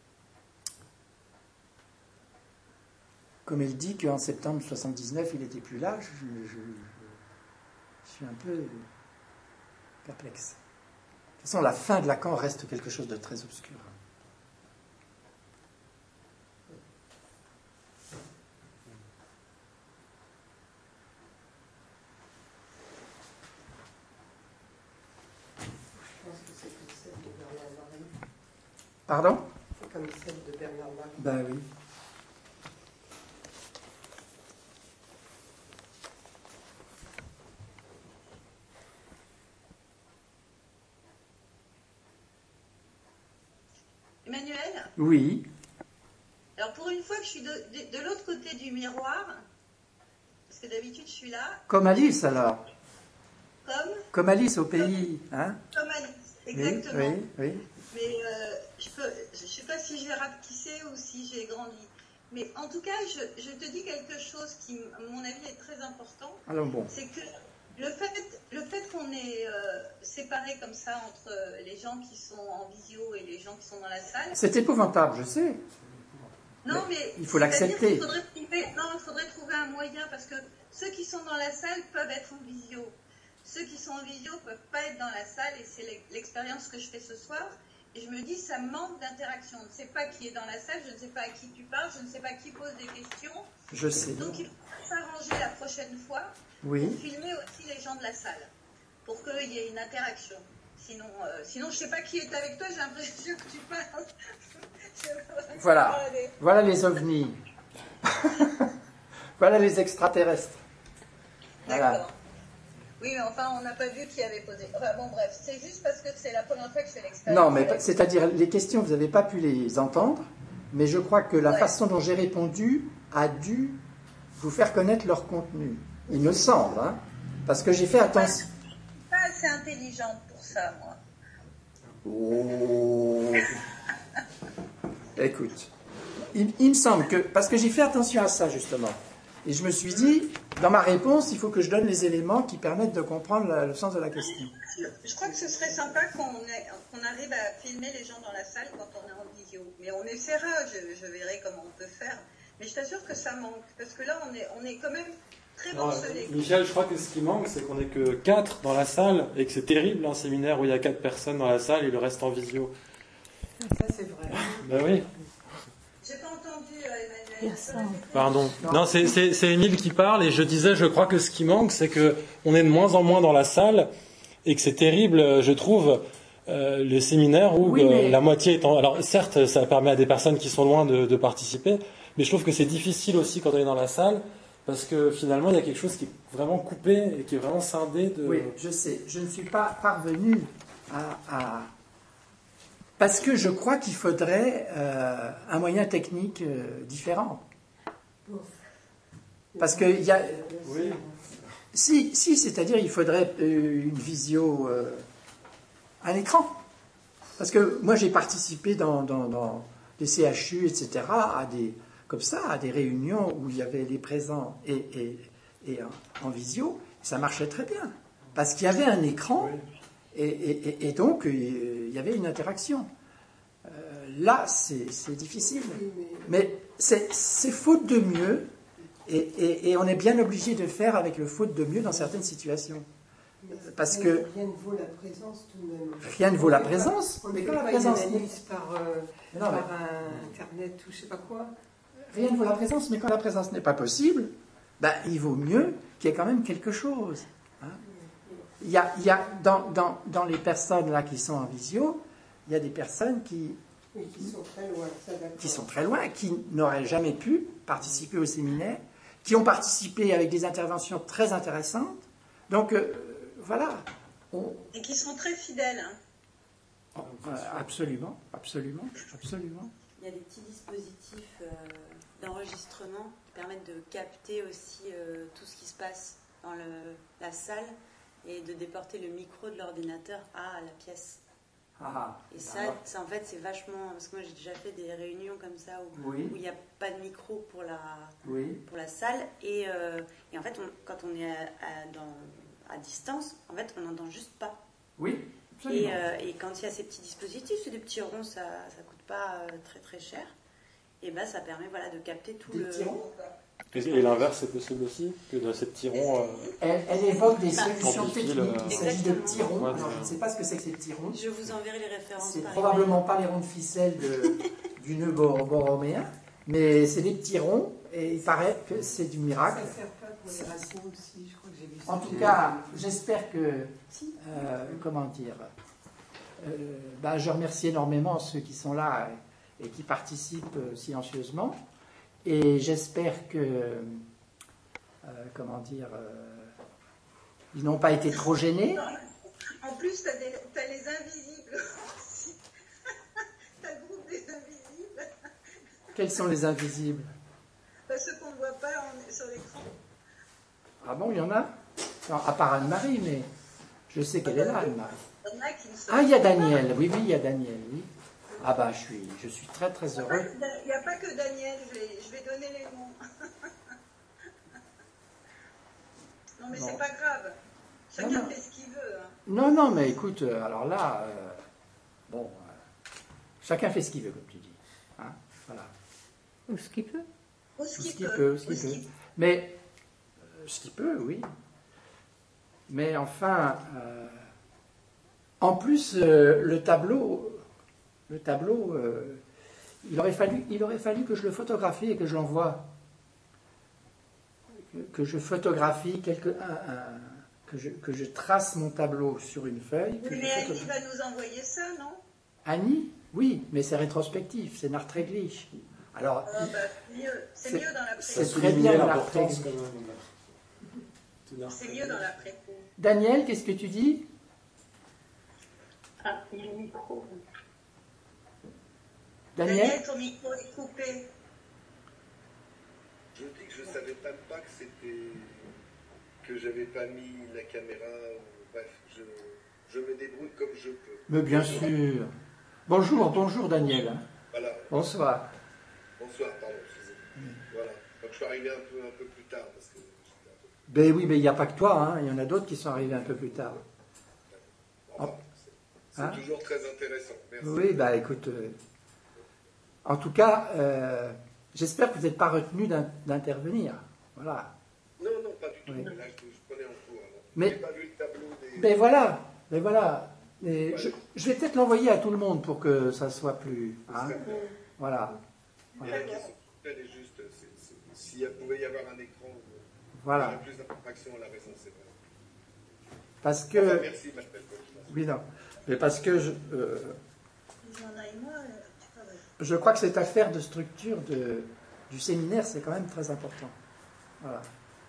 comme elle dit qu'en septembre 79, il n'était plus là, je suis un peu perplexe. De toute façon, la fin de Lacan reste quelque chose de très obscur. Je pense que c'est comme celle de Bernard Marie. Pardon? C'est comme celle de Bernard Marie. Ben oui. Emmanuel, Oui. alors pour une fois que je suis de l'autre côté du miroir, parce que d'habitude je suis là, Comme Alice, alors. comme Alice au pays. Hein? Alice, exactement. Oui, oui, oui. Mais je ne sais pas si j'ai rapetissé ou si j'ai grandi. Mais en tout cas, je te dis quelque chose qui, à mon avis, est très important. Alors bon. C'est que le fait qu'on est séparés comme ça entre les gens qui sont en visio et les gens qui sont dans la salle. C'est épouvantable, je sais. Non, mais il faut l'accepter. Il faudrait trouver un moyen parce que ceux qui sont dans la salle peuvent être en visio. Ceux qui sont en visio ne peuvent pas être dans la salle et c'est l'expérience que je fais ce soir. Et je me dis, ça manque d'interaction. Je ne sais pas qui est dans la salle, je ne sais pas à qui tu parles, je ne sais pas qui pose des questions. Je sais. Donc il faut s'arranger la prochaine fois Oui. pour filmer aussi les gens de la salle, pour qu'il y ait une interaction. Sinon, je ne sais pas qui est avec toi, j'ai l'impression que tu parles. Voilà les ovnis. Voilà les extraterrestres. D'accord. Voilà. Oui, mais enfin, on n'a pas vu qui avait posé. Enfin, bon, bref, c'est juste parce que c'est la première fois que je fais l'expérience. Non, mais c'est-à-dire, les questions, vous n'avez pas pu les entendre, mais je crois que la façon dont j'ai répondu a dû vous faire connaître leur contenu. Il me semble, hein, parce que j'ai fait attention. Je suis pas assez intelligente pour ça, moi. Oh. Écoute, il me semble que, parce que j'ai fait attention à ça, justement, et je me suis dit, dans ma réponse, il faut que je donne les éléments qui permettent de comprendre le sens de la question. Je crois que ce serait sympa qu'on arrive à filmer les gens dans la salle quand on est en visio. Mais on essaiera, je verrai comment on peut faire. Mais je t'assure que ça manque, parce que là, on est quand même très morcelés. Michel, je crois que ce qui manque, c'est qu'on n'est que 4 dans la salle, et que c'est terrible, un séminaire où il y a 4 personnes dans la salle et le reste en visio. Ça, c'est vrai. Ben oui. J'ai pas entendu, Emmanuel. Pardon. Non, c'est Émile qui parle, et je disais, je crois que ce qui manque, c'est qu'on est de moins en moins dans la salle, et que c'est terrible, je trouve, le séminaire où la moitié est en... Alors certes, ça permet à des personnes qui sont loin de participer, mais je trouve que c'est difficile aussi quand on est dans la salle, parce que finalement, il y a quelque chose qui est vraiment coupé, et qui est vraiment scindé de... Oui, je sais. Je ne suis pas parvenu à... Parce que je crois qu'il faudrait un moyen technique différent. Parce qu'il y a... Oui. Si, c'est-à-dire il faudrait une visio, un écran. Parce que moi j'ai participé dans des CHU, etc., à des réunions où il y avait les présents et en visio, ça marchait très bien. Parce qu'il y avait un écran Et donc, il y avait une interaction. Là, c'est difficile. Mais c'est faute de mieux, et on est bien obligé de faire avec le faute de mieux dans certaines situations. Parce que rien ne vaut la présence tout de même. Rien ne vaut la présence. On Mais ne quand fait la pas présence une analyse par Internet ou je sais pas quoi. Rien ne vaut la présence, mais quand la présence n'est pas possible, ben, il vaut mieux qu'il y ait quand même quelque chose. Hein. Il y a dans les personnes là qui sont en visio, il y a des personnes qui sont très loin, ça, qui sont très loin, qui n'auraient jamais pu participer au séminaire, qui ont participé avec des interventions très intéressantes. Donc voilà. Et qui sont très fidèles. Hein. Absolument. Il y a des petits dispositifs d'enregistrement qui permettent de capter aussi tout ce qui se passe dans la salle et de déporter le micro de l'ordinateur à la pièce. Et ça, en fait, c'est vachement... Parce que moi, j'ai déjà fait des réunions comme ça où il n'y a pas de micro pour la salle. Et en fait, quand on est à distance, en fait, on n'entend juste pas. Oui, absolument. Et quand il y a ces petits dispositifs, c'est des petits ronds, ça ne coûte pas très très cher. Et ben, ça permet de capter tout des le... petits ronds. Et l'inverse, c'est possible aussi, que dans ces petits ronds... Elle évoque des solutions techniques. Il s'agit de Exactement. petits ronds. Alors, je ne sais pas ce que c'est que ces petits ronds. Je vous enverrai les références. C'est par probablement pas les ronds de ficelle du nœud borroméen, mais c'est des petits ronds, et il paraît que c'est du miracle. Ça sert pas pour les racines aussi, je crois que j'ai vu ça. En tout cas, j'espère que... je remercie énormément ceux qui sont là et qui participent silencieusement. Et j'espère que, ils n'ont pas été trop gênés. En plus, tu as les invisibles aussi. Tu as le groupe des invisibles. Quels sont les invisibles? Ceux qu'on ne voit pas sur l'écran. Ah bon, il y en a? Non, à part Anne-Marie, mais je sais qu'elle est là, Anne-Marie. Il y en a qui ne sont Ah, il y a Daniel. Oui, il y a Daniel, oui. Ah bah, je suis très très heureux. Il n'y a pas que Daniel, je vais donner les noms. Non mais c'est pas grave. Chacun fait ce qu'il veut. Hein. Non, mais écoute, alors là, chacun fait ce qu'il veut, comme tu dis. Hein, voilà. Ou ce qu'il peut. Ou ce qu'il peut. peut. Mais, ce qu'il peut, oui. Mais enfin, en plus, le tableau, il aurait fallu que je le photographie et que je l'envoie. Que je photographie que je trace mon tableau sur une feuille. Mais Annie va nous envoyer ça, non? Annie? Oui, mais c'est rétrospectif, c'est Nachträglich. Alors, c'est mieux dans l'après. C'est très bien dans l'après. C'est mieux dans l'après. Daniel, qu'est-ce que tu dis? Ah, il y a le micro. Daniel, ton micro est coupé. Je dis que je ne savais même pas que c'était... que j'avais pas mis la caméra... Bref, je me débrouille comme je peux. mais bien sûr. Bonjour Daniel. Voilà. Bonsoir. Bonsoir, pardon, excusez-moi. Voilà. Donc je suis arrivé un peu plus tard parce que... Ben oui, mais il n'y a pas que toi, hein. Il y en a d'autres qui sont arrivés un peu plus tard. Enfin, c'est toujours très intéressant. Merci. Oui, bah écoute... en tout cas, j'espère que vous n'êtes pas retenu d'intervenir. Voilà. Non, pas du tout. Oui. Là, je prenais en cours. Je Mais- n'ai pas vu le tableau des... Ben voilà. Et je vais peut-être l'envoyer à tout le monde pour que ça soit plus... hein. Voilà. La question elle est juste, s'il pouvait y avoir un écran où il y Voilà. aurait plus d'interaction à la raison, c'est vrai. Parce que... Enfin, merci, Mademoiselle. Oui, non. Mais parce que J'en ai moi, je crois que cette affaire de structure du séminaire, c'est quand même très important. Voilà.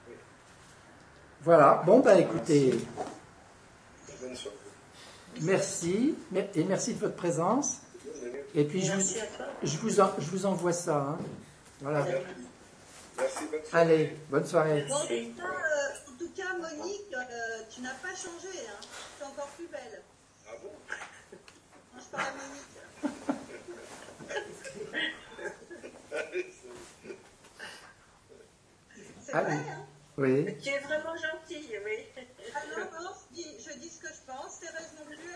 Voilà. Bon, bah écoutez, Bonne soirée. merci. Et merci de votre présence. Et puis, merci à toi. je vous envoie ça. Hein. Voilà. Merci, bonne soirée. Allez, bonne soirée. Bon, en tout cas, Monique, tu n'as pas changé. Hein. Tu es encore plus belle. Ah bon? Moi, je parle à Monique. C'est Allez. vrai, hein? Oui. Tu es vraiment gentille, oui. Ah non, je dis ce que je pense, Thérèse non plus.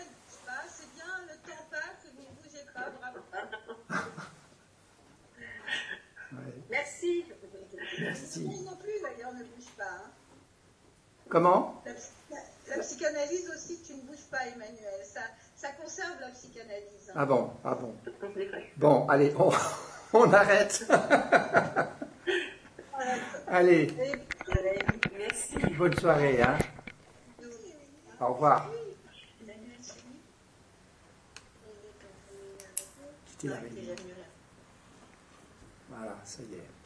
Comment? La psychanalyse aussi, tu ne bouges pas, Emmanuel. Ça conserve la psychanalyse. Hein. Ah bon. Bon, allez, on arrête. Allez, Merci. bonne soirée. Hein. Au revoir. Quittez la réunion. Voilà, ça y est.